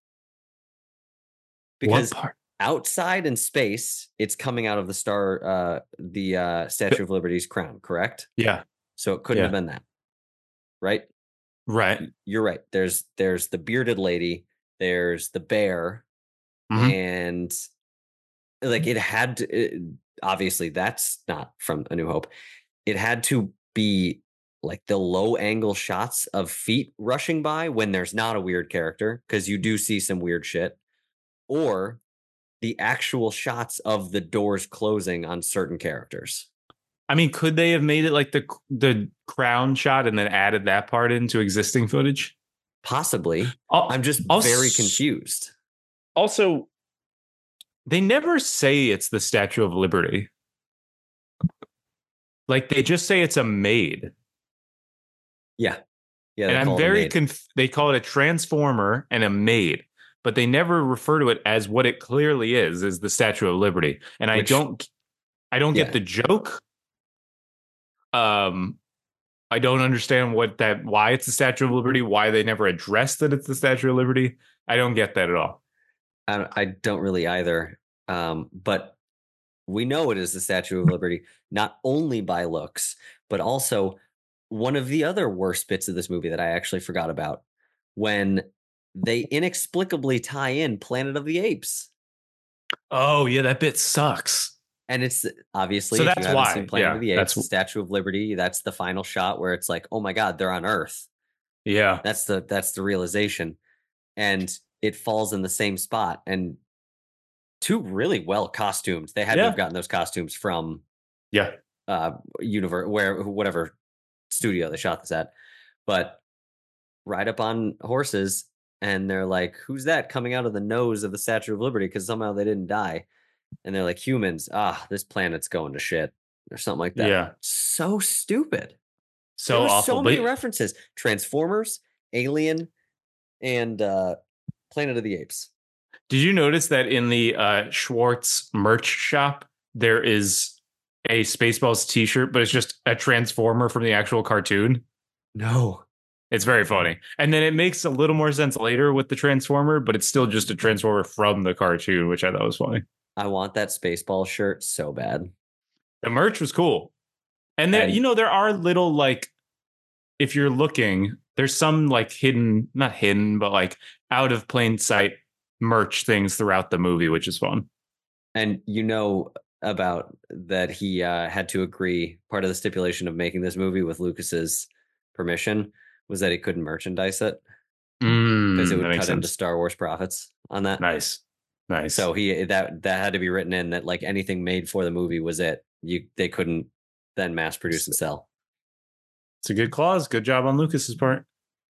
Because what part? outside in space, it's coming out of the star, uh, the uh, Statue of Liberty's crown, correct? Yeah. So it couldn't Yeah. have been that, right? Right. You're right. There's there's the bearded lady, there's the bear, Mhm. and like it had to, it- obviously that's not from A New Hope. It had to be like the low angle shots of feet rushing by when there's not a weird character, because you do see some weird shit, or the actual shots of the doors closing on certain characters. I mean, could they have made it like the the crown shot and then added that part into existing footage? Possibly. Al- I'm just also- very confused. Also, they never say it's the Statue of Liberty. Like they just say it's a maid. Yeah. Yeah. And they I'm call it a very maid. conf- they call it a transformer and a maid, but they never refer to it as what it clearly is, is the Statue of Liberty. And I Which- don't I don't Yeah. get the joke. Um I don't understand what that why it's the Statue of Liberty, why they never addressed that it's the Statue of Liberty. I don't get that at all. I don't, I don't really either. Um, but we know it is the Statue of Liberty, not only by looks, but also one of the other worst bits of this movie that I actually forgot about, when they inexplicably tie in Planet of the Apes. Oh, yeah, that bit sucks. And it's obviously, So if that's you haven't why, seen Planet yeah, of the Apes, that's- Statue of Liberty, that's the final shot where it's like, oh my God, they're on Earth. Yeah. That's the that's the realization. And it falls in the same spot. And two really well costumed. They had to Yeah. have gotten those costumes from Yeah. uh universe where whatever studio they shot this at. But ride up on horses and they're like, who's that coming out of the nose of the Statue of Liberty? Because somehow they didn't die. And they're like, humans, ah, this planet's going to shit. Or something like that. Yeah. So stupid. So there were awful. so many But- references. Transformers, Alien, and uh Planet of the Apes. Did you notice that in the uh, Schwartz merch shop, there is a Spaceballs t-shirt, but it's just a transformer from the actual cartoon? No. It's very funny. And then it makes a little more sense later with the transformer, but it's still just a transformer from the cartoon, which I thought was funny. I want that Spaceball shirt so bad. The merch was cool. And there, And- you know, there are little like, if you're looking, there's some like hidden, not hidden, but like out of plain sight merch things throughout the movie, which is fun. And you know about that he uh, had to agree, part of the stipulation of making this movie with Lucas's permission was that he couldn't merchandise it Mm, because it that would makes cut into sense. Star Wars profits on that. Nice. Nice. So he that that had to be written in that like anything made for the movie was it. You they couldn't then mass produce and sell. it's a good clause. Good job on Lucas's part.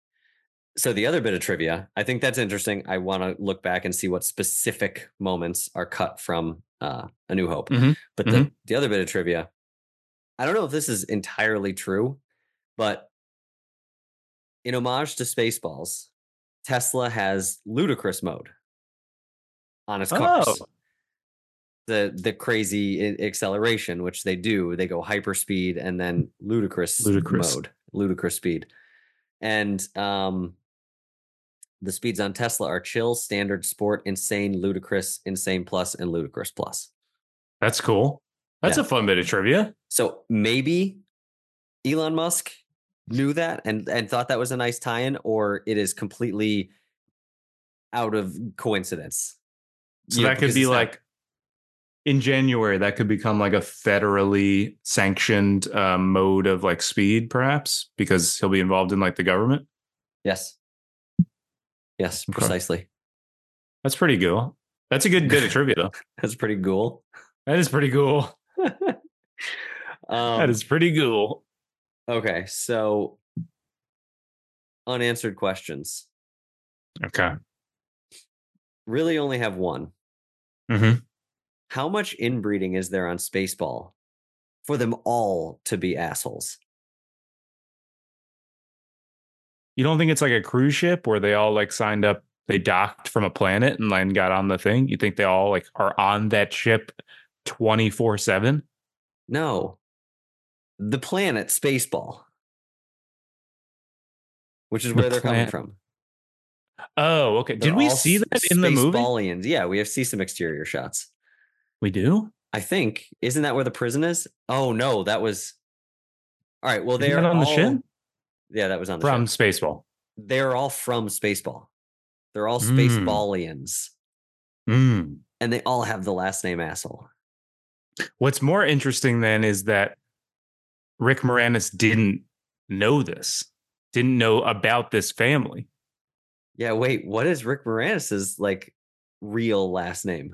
So the other bit of trivia, I think that's interesting. I want to look back and see what specific moments are cut from uh, A New Hope. Mhm. But the, the other bit of trivia, I don't know if this is entirely true, but in homage to Spaceballs, Tesla has ludicrous mode on its cars. Oh. The the crazy i- acceleration, which they do, they go hyperspeed and then ludicrous, Ludicrous. mode, ludicrous speed. And um, the speeds on Tesla are chill, standard, sport, insane, ludicrous, insane plus, and ludicrous plus. That's cool. That's Yeah. a fun bit of trivia. So maybe Elon Musk knew that and, and thought that was a nice tie-in, or it is completely out of coincidence. So You know, that could because be it's not- like in January, that could become like a federally sanctioned um, mode of like speed, perhaps, because he'll be involved in like the government. yes, yes, Okay. precisely. That's pretty cool. That's a good bit of trivia, though. That's pretty cool. That is pretty cool. um, That is pretty cool. okay. So unanswered questions. Okay. Really, only have one. hmm How much inbreeding is there on Spaceball for them all to be assholes? You don't think it's like a cruise ship where they all like signed up, they docked from a planet and then got on the thing? You think they all like are on that ship twenty-four seven? No. The planet Spaceball, which is The where they're coming planet- from. Oh, okay. They're Did we all see s- that in the movie? Spaceballians. Yeah, we have see some exterior shots. We do? I think. Isn't that where the prison is? Oh no, that was. All right. Well, Isn't they're that on the all- ship? Yeah, that was on the From show. Spaceball. They're all from Spaceball. They're all Mm. Spaceballians. Mm. And they all have the last name asshole. What's more interesting then is that Rick Moranis didn't know this, didn't know about this family. Yeah, wait, what is Rick Moranis's like real last name?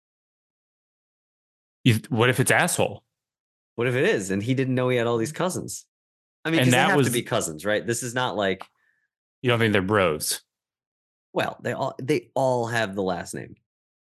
You, what if it's asshole? What if it is and he didn't know he had all these cousins? I mean, And because they that have was- to be cousins, right? This is not like, You don't think they're bros? well, they all they all have the last name.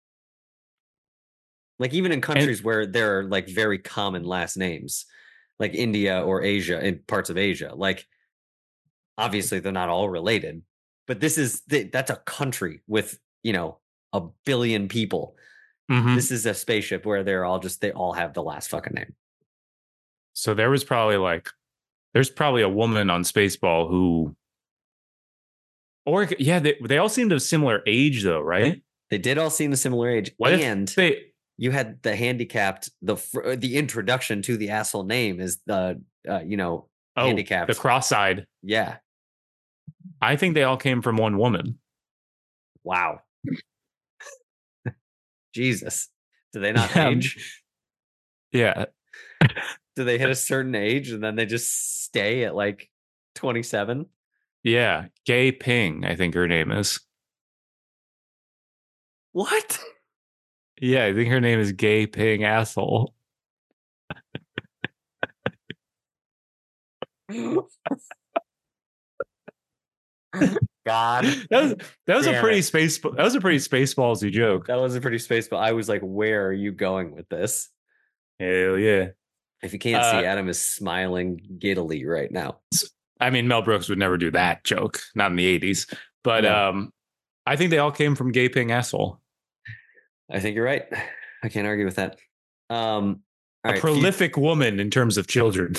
Like even in countries where there are like very common last names, like India or Asia, in parts of Asia, like obviously they're not all related, but this is that's a country with, you know, a billion people. Mhm. This is a spaceship where they're all just they all have the last fucking name. So there was probably like, there's probably a woman on Spaceball who, or yeah, they, they all seemed of similar age though, right? They did all seem a similar age, What and if they? you had the handicapped. The fr- the introduction to the asshole name is the uh, you know Oh, handicapped. the cross-eyed. Yeah. I think they all came from one woman. Wow. Jesus. Do they not Yeah. age? Yeah. Do they hit a certain age and then they just stay at like twenty-seven? Yeah. Gay Ping, I think her name is. What? Yeah, I think her name is Gay Ping Asshole. God. That was that was a Damn pretty it. space that was a pretty spaceballsy joke. That was a pretty space, but I was like, where are you going with this? Hell yeah. If you can't Uh, see, Adam is smiling giddily right now. I mean, Mel Brooks would never do that joke, not in the eighties. But No. um, I think they all came from Gay Ping Asshole. I think you're right. I can't argue with that. Um, all a right, prolific woman in terms of children.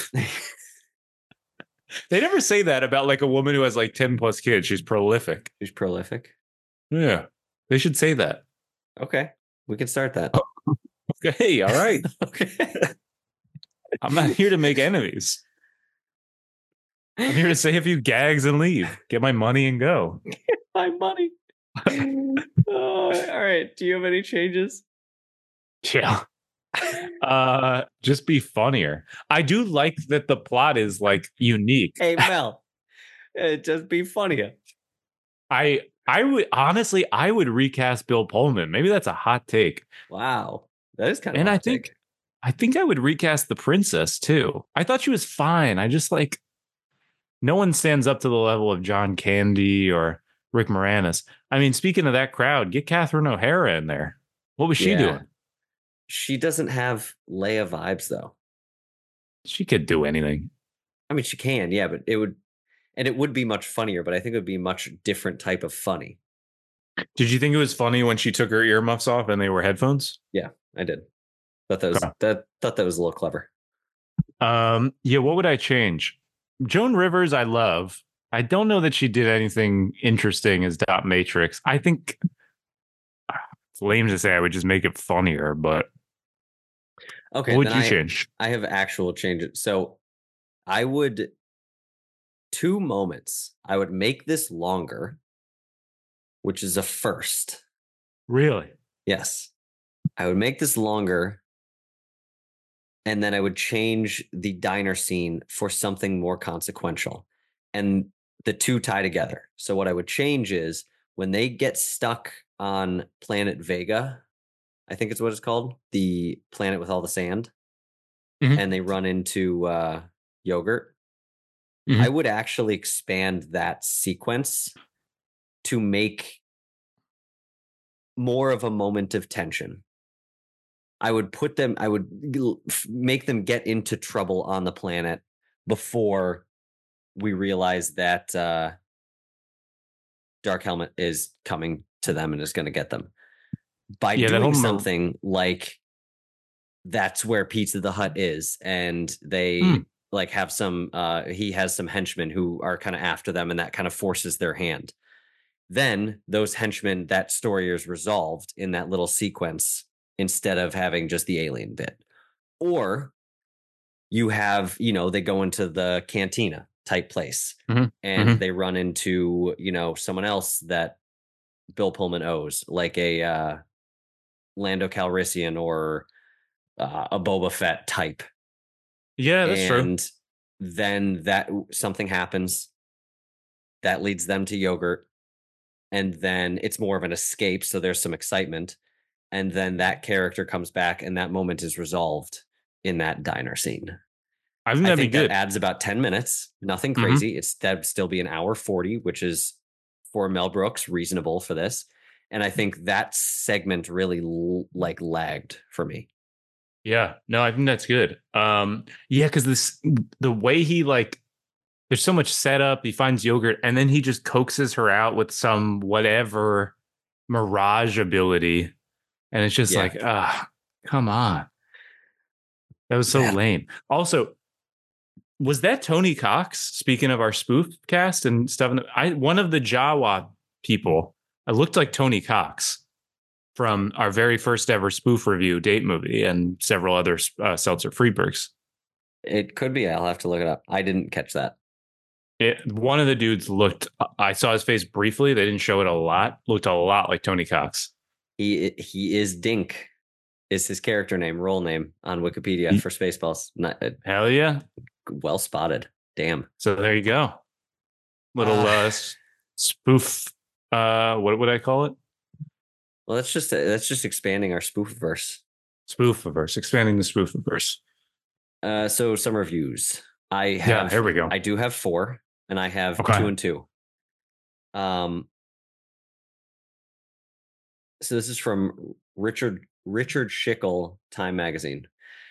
They never say that about like a woman who has like ten plus kids. She's prolific. She's prolific. Yeah. They should say that. Okay, we can start that. Okay. All right. Okay. I'm not here to make enemies. I'm here to say a few gags and leave. Get my money and go. My money. Oh, all right. Do you have any changes? Yeah. Uh just be funnier. I do like that the plot is like unique. Hey, Mel. uh, just be funnier. I I would honestly I would recast Bill Pullman. Maybe that's a hot take. Wow, that is kind of. And a I hot think take. I think I would recast the princess too. I thought she was fine. I just like no one stands up to the level of John Candy or Rick Moranis. I mean, speaking of that crowd, get Catherine O'Hara in there. What was she Yeah. doing? She doesn't have Leia vibes, though. She could do anything. I mean, she can, yeah, but it would, and it would be much funnier. But I think it would be a much different type of funny. Did you think it was funny when she took her earmuffs off and they were headphones? I did. Thought that was Okay. that. Thought that was a little clever. Um, yeah, what would I change? Joan Rivers, I love. I don't know that she did anything interesting as Dot Matrix. I think it's lame to say I would just make it funnier, but Okay, what would then you I, change? I have actual changes. So I would two moments. I would make this longer, which is a first. Really? Yes. I would make this longer. And then I would change the diner scene for something more consequential. And the two tie together. So what I would change is when they get stuck on planet Vega, I think it's what it's called, the planet with all the sand, Mhm. and they run into uh, yogurt. Mhm. I would actually expand that sequence to make more of a moment of tension. I would put them, I would g- f- make them get into trouble on the planet before we realize that uh, Dark Helmet is coming to them and is going to get them. By Yeah, that doing whole mo- something like that's where Pizza the Hut is, and they Hmm. like have some, uh, he has some henchmen who are kind of after them, and that kind of forces their hand. Then those henchmen, that story is resolved in that little sequence instead of having just the alien bit. Or you have, you know, they go into the cantina type place. Mm-hmm. And mm-hmm. they run into, you know, someone else that Bill Pullman owes, like a uh, Lando Calrissian or uh, a Boba Fett type. Yeah, that's and true. Then that something happens that leads them to yogurt. And then it's more of an escape. So there's some excitement. And then that character comes back and that moment is resolved in that diner scene. I think, I that'd think be good. that adds about ten minutes. Nothing crazy. Mm-hmm. It's that'd still be an hour forty, which is for Mel Brooks reasonable for this. And I think that segment really l- like lagged for me. Yeah, no, I think that's good. Um, yeah, because this the way he like, there's so much setup. He finds yogurt, and then he just coaxes her out with some whatever mirage ability, and it's just yeah. like, ah, come on, that was so yeah. lame. Also, was that Tony Cox? Speaking of our spoof cast and stuff, I one of the Jawa people. I looked like Tony Cox from our very first ever spoof review, Date Movie, and several other uh, Seltzer Friedbergs. It could be. I'll have to look it up. I didn't catch that. It, one of the dudes looked, I saw his face briefly. They didn't show it a lot. Looked a lot like Tony Cox. He he is Dink, is his character name, role name on Wikipedia he, for Spaceballs. Not, uh, hell yeah. Well spotted. Damn. So there you go. Little uh, uh, spoof. Uh, what would I call it? Well, that's just that's just expanding our spoof-verse. Spoof-verse, expanding the spoof-verse. Uh, so some reviews. I have. Yeah, here we go. I do have four, and I have okay. two and two. Um. So this is from Richard Richard Schickel, Time Magazine.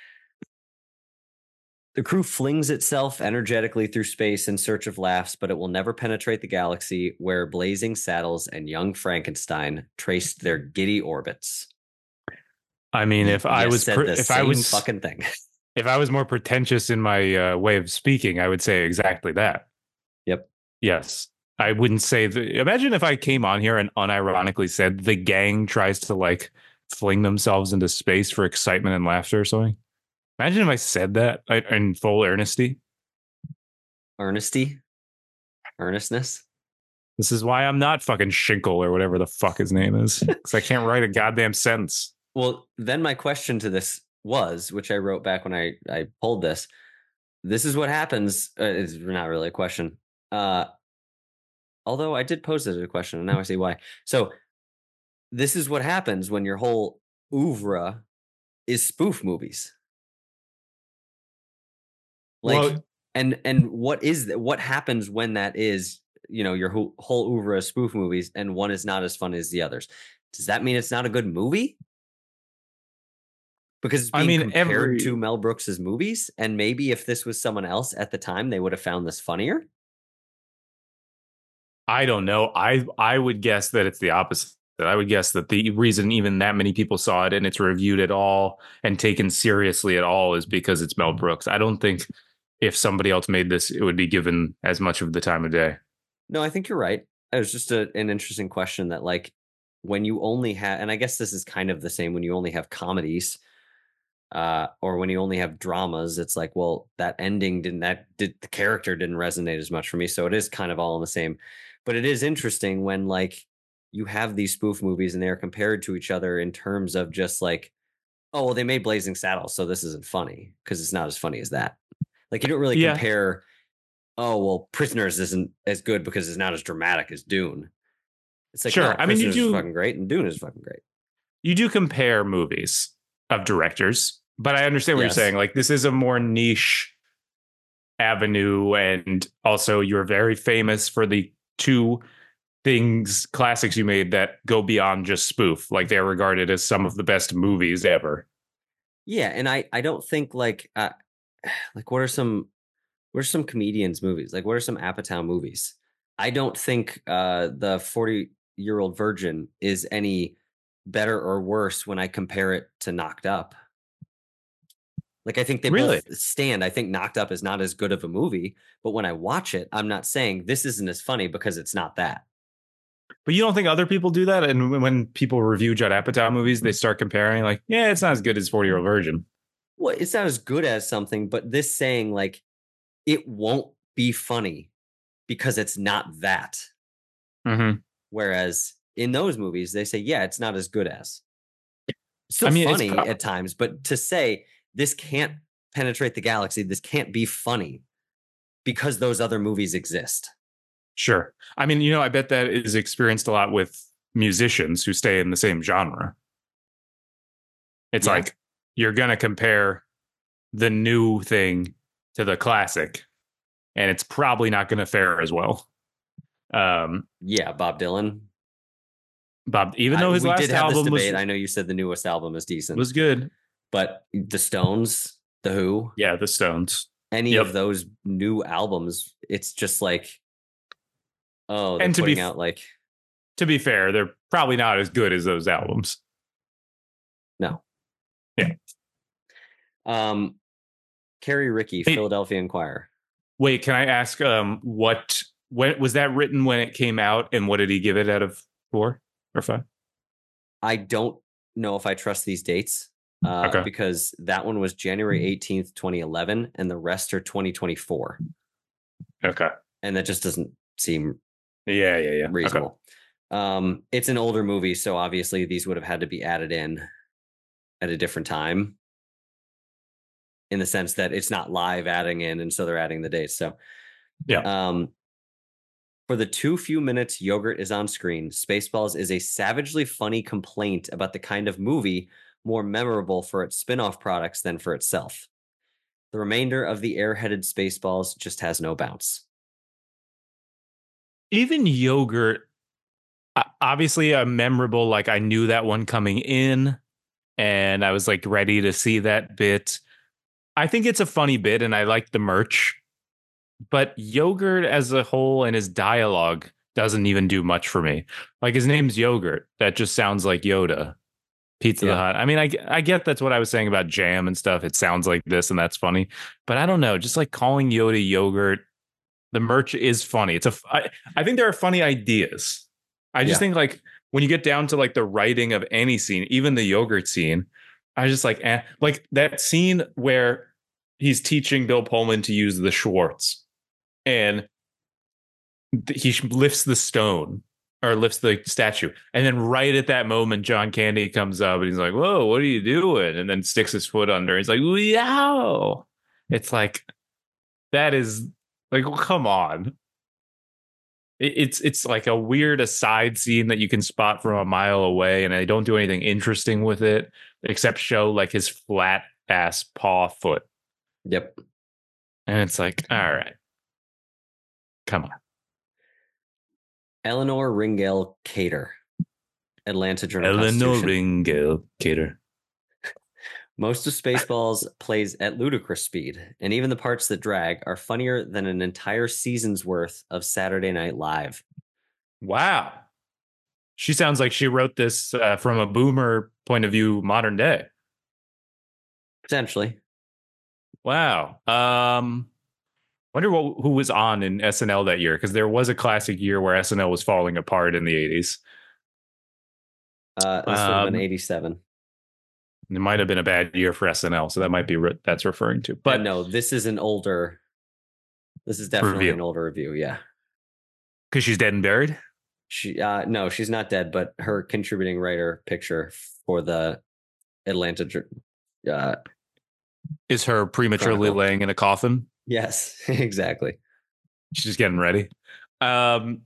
The crew flings itself energetically through space in search of laughs, but it will never penetrate the galaxy where Blazing Saddles and young Frankenstein traced their giddy orbits. I mean, if you I was said pre- the if same I was fucking thing, if I was more pretentious in my uh, way of speaking, I would say exactly that. Yep. Yes. I wouldn't say the, imagine if I came on here and unironically said the gang tries to like fling themselves into space for excitement and laughter or something. Imagine if I said that in full earnesty. Earnesty? Earnestness? This is why I'm not fucking Schinkel or whatever the fuck his name is. Because I can't write a goddamn sentence. Well, then my question to this was, which I wrote back when I, I pulled this. This is what happens. Uh, it's not really a question. Uh, although I did pose it as a question, and now I see why. So this is what happens when your whole oeuvre is spoof movies. Like, well, and and what is that? What happens when that is, you know, your whole, whole oeuvre of spoof movies and one is not as fun as the others? Does that mean it's not a good movie? Because it's being I mean, compared every... to Mel Brooks's movies, and maybe if this was someone else at the time, they would have found this funnier. I don't know. I I would guess that it's the opposite. I would guess that the reason even that many people saw it and it's reviewed at all and taken seriously at all is because it's Mel Brooks. I don't think if somebody else made this, it would be given as much of the time of day. No, I think you're right. It was just a, an interesting question that, like, when you only have, and I guess this is kind of the same when you only have comedies uh, or when you only have dramas, it's like, well, that ending didn't, that did, the character didn't resonate as much for me. So it is kind of all in the same, but it is interesting when, like, you have these spoof movies and they're compared to each other in terms of just like, oh, well, they made Blazing Saddles, so this isn't funny because it's not as funny as that. Like, you don't really yeah. compare, oh, well, Prisoners isn't as good because it's not as dramatic as Dune. It's like, sure. No, I mean, you do is fucking great and Dune is fucking great. You do compare movies of directors, but I understand what yes. you're saying. Like, this is a more niche avenue, and also you're very famous for the two things, classics you made that go beyond just spoof. Like, they're regarded as some of the best movies ever. Yeah, and I, I don't think like uh, like what are some what are some comedians movies? Like, what are some Apatow movies? I don't think uh, the forty-year-old virgin is any better or worse when I compare it to Knocked Up. Like, I think they really? both stand. I think Knocked Up is not as good of a movie, but when I watch it, I'm not saying this isn't as funny because it's not that. But you don't think other people do that? And when people review Judd Apatow movies, they start comparing, like, yeah, it's not as good as forty-year-old virgin. Well, it's not as good as something, but this saying, like, it won't be funny because it's not that. Mm-hmm. Whereas in those movies, they say, yeah, it's not as good as. Still I mean, it's funny prob- at times, but to say this can't penetrate the galaxy, this can't be funny because those other movies exist. Sure. I mean, you know, I bet that is experienced a lot with musicians who stay in the same genre. It's Yeah. like you're going to compare the new thing to the classic, and it's probably not going to fare as well. Um, Yeah, Bob Dylan. Bob, even though his I, we last did have album this was debate. I know you said the newest album is decent, was good. but the Stones, the Who, Yeah, the Stones. any Yep. of those new albums, it's just like, oh, they're And to be putting f- out like, To be fair, they're probably not as good as those albums. no. Yeah. Um, Carrie Ricky, Hey. Philadelphia Inquirer. Wait, can I ask um what when was that written when it came out, and what did he give it out of four or five? I don't know if I trust these dates uh, Okay. because that one was January eighteenth, twenty eleven, and the rest are twenty twenty-four. Okay. And that just doesn't seem Yeah, yeah, yeah. reasonable. Um, it's an older movie, so obviously these would have had to be added in at a different time, in the sense that it's not live adding in, and so they're adding the dates. So, Yeah. Um, for the too few minutes Yogurt is on screen, Spaceballs is a savagely funny complaint about the kind of movie more memorable for its spin-off products than for itself. The remainder of the airheaded Spaceballs just has no bounce. Even Yogurt, uh, obviously a memorable, like I knew that one coming in and I was like ready to see that bit. I think it's a funny bit and I like the merch, but Yogurt as a whole and his dialogue doesn't even do much for me. Like his name's Yogurt. That just sounds like Yoda. Pizza Yeah. the Hut. I mean, I, I get that's what I was saying about jam and stuff. It sounds like this and that's funny, but I don't know. Just like calling Yoda Yogurt, the merch is funny. It's a, I, I think there are funny ideas. I just Yeah. think like when you get down to like the writing of any scene, even the yogurt scene, I just like, eh, like that scene where he's teaching Bill Pullman to use the Schwartz and th- he lifts the stone or lifts the statue. And then right at that moment, John Candy comes up and he's like, whoa, what are you doing? And then sticks his foot under. He's like, yow. It's like, that is like, well, come on. It, it's it's like a weird aside scene that you can spot from a mile away. And they don't do anything interesting with it except show like his flat ass paw foot. Yep. And it's like, all right, come on. Eleanor Ringale Cater, Atlanta Eleanor Journal-Constitution. Ringale Cater. Most of Spaceballs plays at ludicrous speed, and even the parts that drag are funnier than an entire season's worth of Saturday Night Live. Wow. She sounds like she wrote this uh, from a boomer point of view, modern day. Potentially. Wow. Um, wonder what who was on in S N L that year, because there was a classic year where S N L was falling apart in the eighties. Uh, this would have been Um, eighty-seven. It might have been a bad year for S N L, so that might be what that's referring to. But But no, this is an older. This is definitely Review. an older review. Yeah. because she's dead and buried. She uh no, she's not dead, but her contributing writer picture for the Atlanta Jour- uh Is her prematurely Chronicle. laying in a coffin? yes, exactly. She's just getting ready. Um,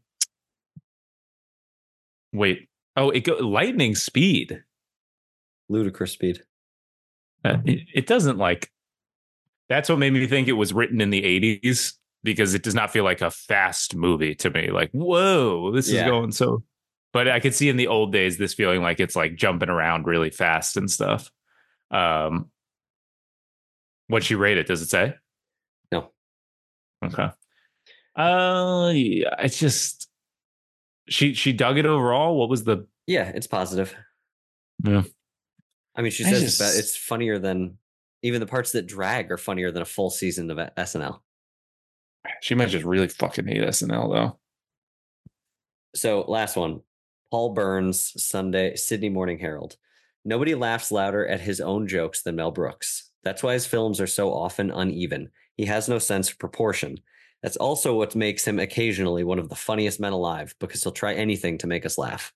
wait. Oh, it go lightning speed. Ludicrous speed. Uh, it, it doesn't like. That's what made me think it was written in the eighties, because it does not feel like a fast movie to me. Like, whoa, this is Yeah. going so. But I could see in the old days this feeling like it's like jumping around really fast and stuff. Um, what she rated? Does it say? No. Okay. Uh, yeah, it's just she she dug it overall. What was the? Yeah, it's positive. Yeah. I mean, she I says just- it's, be- it's funnier than even the parts that drag are funnier than a full season of S N L. She might just really fucking hate S N L though. So last one, Paul Burns, Sunday, Sydney Morning Herald. Nobody laughs louder at his own jokes than Mel Brooks. That's why his films are so often uneven. He has no sense of proportion. That's also what makes him occasionally one of the funniest men alive, because he'll try anything to make us laugh.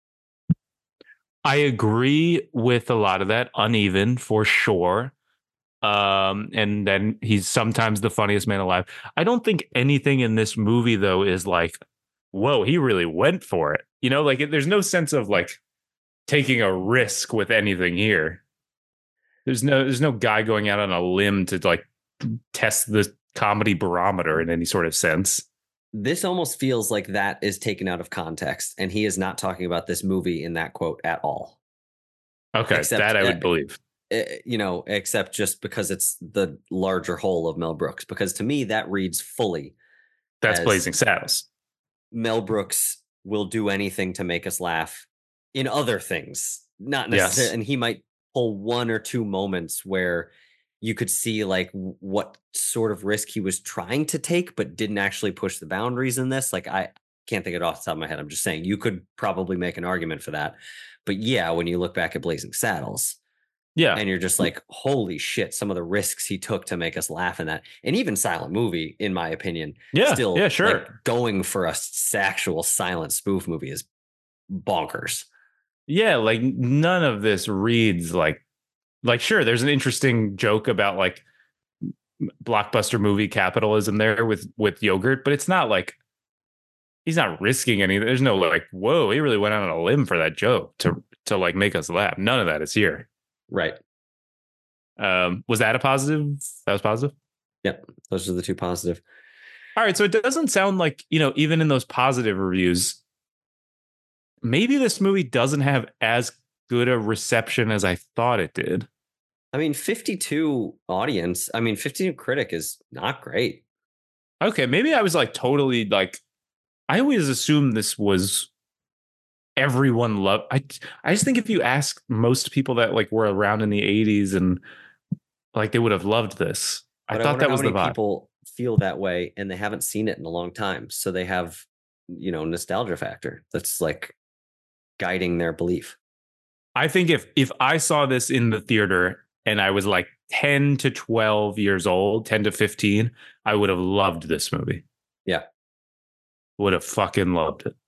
I agree with a lot of that. Uneven for sure. Um, and then he's sometimes the funniest man alive. I don't think anything in this movie though is like, whoa, he really went for it. You know, like it, there's no sense of like taking a risk with anything here. There's no there's no guy going out on a limb to like test the comedy barometer in any sort of sense. This almost feels like that is taken out of context, and he is not talking about this movie in that quote at all. Okay, Except, that I would uh, believe. uh, You know, except just because it's the larger whole of Mel Brooks. Because to me, that reads fully. That's as Blazing Saddles. Mel Brooks will do anything to make us laugh in other things, not necessarily. Yes. And he might pull one or two moments where you could see like what sort of risk he was trying to take, but didn't actually push the boundaries in this. Like, I can't think of it off the top of my head. I'm just saying you could probably make an argument for that. But yeah, when you look back at Blazing Saddles, Yeah. and you're just like, holy shit, some of the risks he took to make us laugh in that. And even Silent Movie, in my opinion, Yeah, still yeah, sure. like, going for a actual silent spoof movie is bonkers. Yeah, like none of this reads like like sure, there's an interesting joke about like blockbuster movie capitalism there with with yogurt, but it's not like he's not risking anything. There's no like, whoa, he really went out on a limb for that joke to to like make us laugh. None of that is here. Right. Um, was that a positive? That was positive. Yep. Those are the two positive. All right. So it doesn't sound like, you know, even in those positive reviews, maybe this movie doesn't have as good a reception as I thought it did. I mean, fifty-two audience. I mean, fifty-two critic is not great. Okay. Maybe I was like totally like, I always assumed this was everyone loved. I, I just think if you ask most people that like were around in the eighties and like they would have loved this. I But thought that was how the many vibe. people feel that way and they haven't seen it in a long time. So they have, you know, nostalgia factor that's like guiding their belief. I think if if I saw this in the theater and I was like ten to twelve years old, ten to fifteen, I would have loved this movie. Yeah. Would have fucking loved it.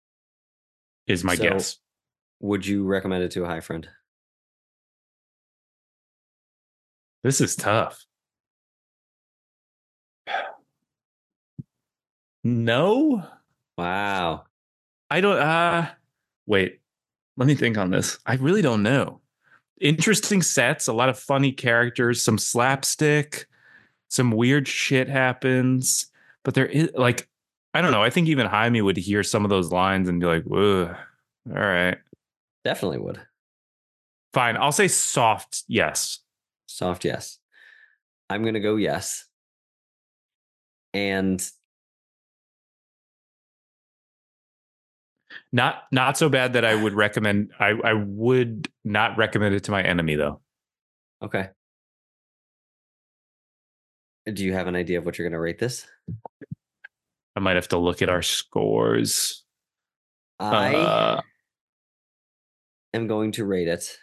Is my So, guess. Would you recommend it to a high friend? This is tough. No. Wow. I don't uh wait. Let me think on this. I really don't know. Interesting sets, a lot of funny characters, some slapstick, some weird shit happens, but there is like I don't know. I think even Jaime would hear some of those lines and be like, "Whoa, all right, Definitely would. fine." I'll say soft, yes. Soft yes. I'm going to go yes. And Not not so bad that I would recommend. I I would not recommend it to my enemy though. okay. Do you have an idea of what you're going to rate this? I might have to look at our scores. I Uh, am going to rate it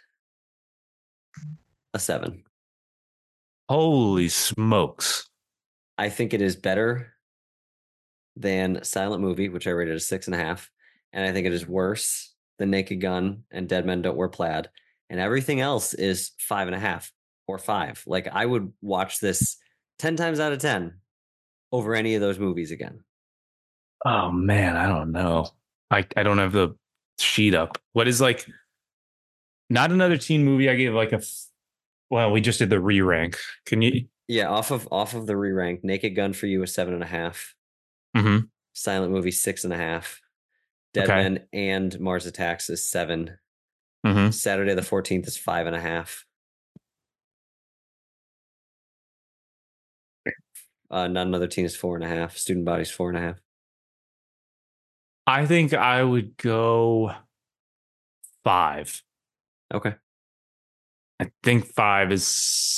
a seven. Holy smokes! I think it is better than Silent Movie, which I rated a six and a half. And I think it is worse than Naked Gun and Dead Men Don't Wear Plaid. And everything else is five and a half or five. Like, I would watch this ten times out of ten over any of those movies again. Oh man, I don't know. I I don't have the sheet up. What is like? Not another teen movie. I gave like a. f- Well, we just did the re rank. Can you? Yeah, off of off of the re-rank, Naked Gun for you is seven and a half. Mm-hmm. Silent Movie six and a half. Dead Okay. Men and Mars Attacks is seven. Mm-hmm. Saturday the fourteenth is five and a half. Uh, Not Another Teen is four and a half. Student Body's four and a half. I think I would go five. Okay. I think five is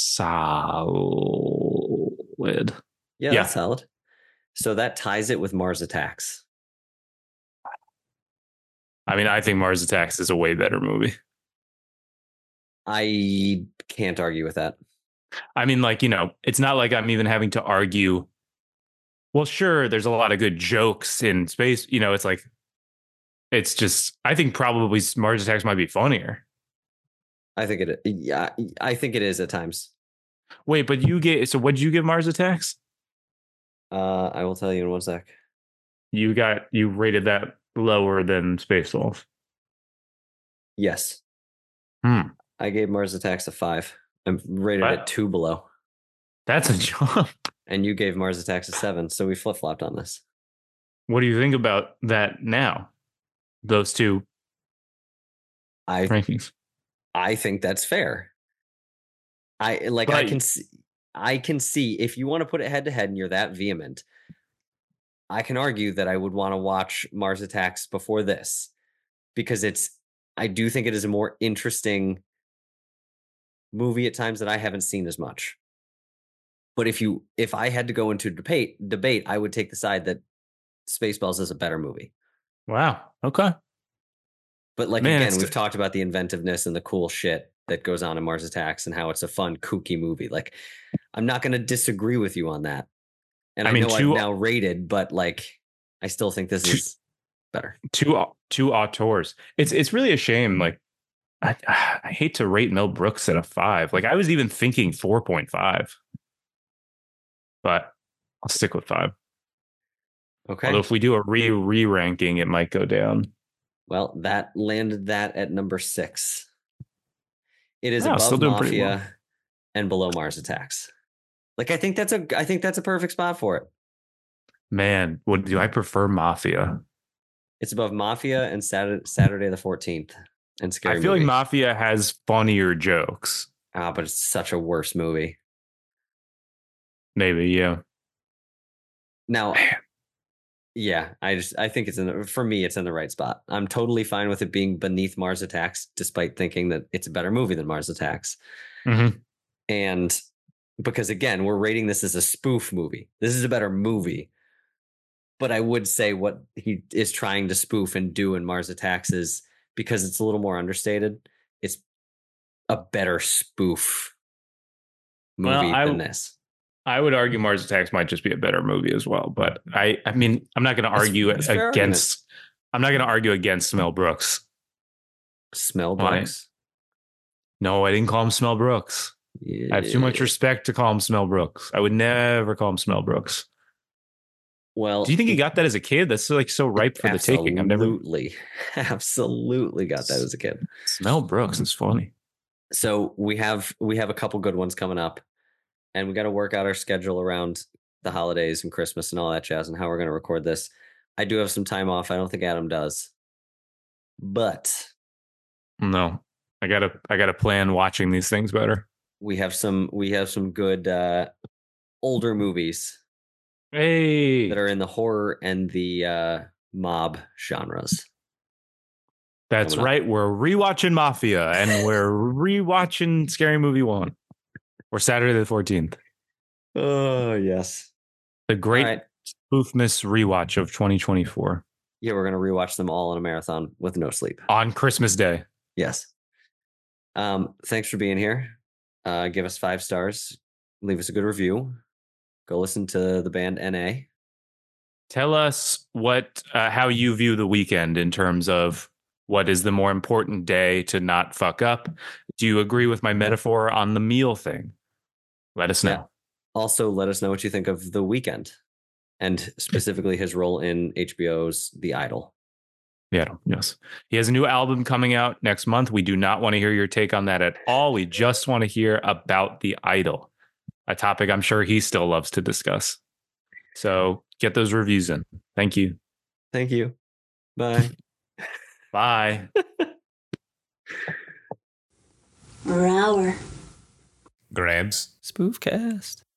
solid. Yeah, Yeah. that's solid. So that ties it with Mars Attacks. I mean, I think Mars Attacks is a way better movie. I can't argue with that. I mean, like, you know, it's not like I'm even having to argue Well, sure, there's a lot of good jokes in space. You know, it's like, it's just, I think probably Mars Attacks might be funnier. I think it. Yeah, I think it is at times. Wait, but you get, so what'd you give Mars Attacks? Uh, I will tell you in one sec. You got, you rated that lower than Spaceballs. Yes. Hmm. I gave Mars Attacks a five. I'm rated Wow. at two below. That's a jump. And you gave Mars Attacks a seven, so we flip flopped on this. What do you think about that now? Those two I rankings. I think that's fair. I like I But- can see I can see if you want to put it head to head and you're that vehement, I can argue that I would want to watch Mars Attacks before this because it's I do think it is a more interesting movie at times that I haven't seen as much. But if you if I had to go into debate debate, I would take the side that Spaceballs is a better movie. Wow. Okay. But like Man, again, it's- we've talked about the inventiveness and the cool shit that goes on in Mars Attacks and how it's a fun, kooky movie. Like, I'm not going to disagree with you on that. And I, I mean, know two- I've now rated, but like, I still think this Two- is better. Two two auteurs. It's it's really a shame. Like, I I hate to rate Mel Brooks at a five. Like, I was even thinking four point five, but I'll stick with five. Okay. Although if we do a re re ranking, it might go down. Well, that landed that at number six. It is Wow, above still doing pretty Mafia well. and below Mars Attacks. Like, I think that's a I think that's a perfect spot for it. Man, what do I prefer? Mafia. It's above Mafia and Saturday, Saturday the fourteenth and Scary I feel Movie. like Mafia has funnier jokes. Ah, but it's such a worse movie. Maybe, yeah. Now, Man. yeah, I just I think it's in the, for me it's in the right spot. I'm totally fine with it being beneath Mars Attacks, despite thinking that it's a better movie than Mars Attacks. Mm-hmm. And because again, we're rating this as a spoof movie. This is a better movie. But I would say what he is trying to spoof and do in Mars Attacks is because it's a little more understated. It's a better spoof movie Well, I- than this. I would argue Mars Attacks might just be a better movie as well. But I, I mean, I'm not going to That's- argue that's a fair against. I'm not going to argue against Mel Brooks. Smell Why? Brooks. No, I didn't call him Smell Brooks. I have too much Yeah. respect to call him Smell Brooks. I would never call him Smell Brooks. Well, Do you think he got that as a kid? That's like so ripe for the taking. I've never Absolutely, absolutely got that as a kid. Smell Brooks is funny. So we have we have a couple good ones coming up, and we got to work out our schedule around the holidays and Christmas and all that jazz and how we're going to record this. I do have some time off. I don't think Adam does, but No, I gotta I gotta plan watching these things better. we have some we have some good uh, older movies Hey, that are in the horror and the uh, mob genres. that's coming up. right. We're rewatching Mafia and we're rewatching Scary Movie One. Or Saturday the fourteenth. Oh yes, The great All right. spoofness rewatch of twenty twenty-four Yeah, we're gonna rewatch them all in a marathon with no sleep. on Christmas Day. Yes. Um, thanks for being here. Uh, give us five stars. Leave us a good review. Go listen to the band N A. Tell us what uh, how you view the weekend in terms of what is the more important day to not fuck up. Do you agree with my metaphor on the meal thing? Let us know. Yeah. Also, let us know what you think of The Weeknd and specifically his role in H B O's The Idol. Yeah, yes. He has a new album coming out next month. We do not want to hear your take on that at all. We just want to hear about The Idol, a topic I'm sure he still loves to discuss. So get those reviews in. Thank you. Thank you. Bye. Bye. Brower. Grabs. Spoofcast.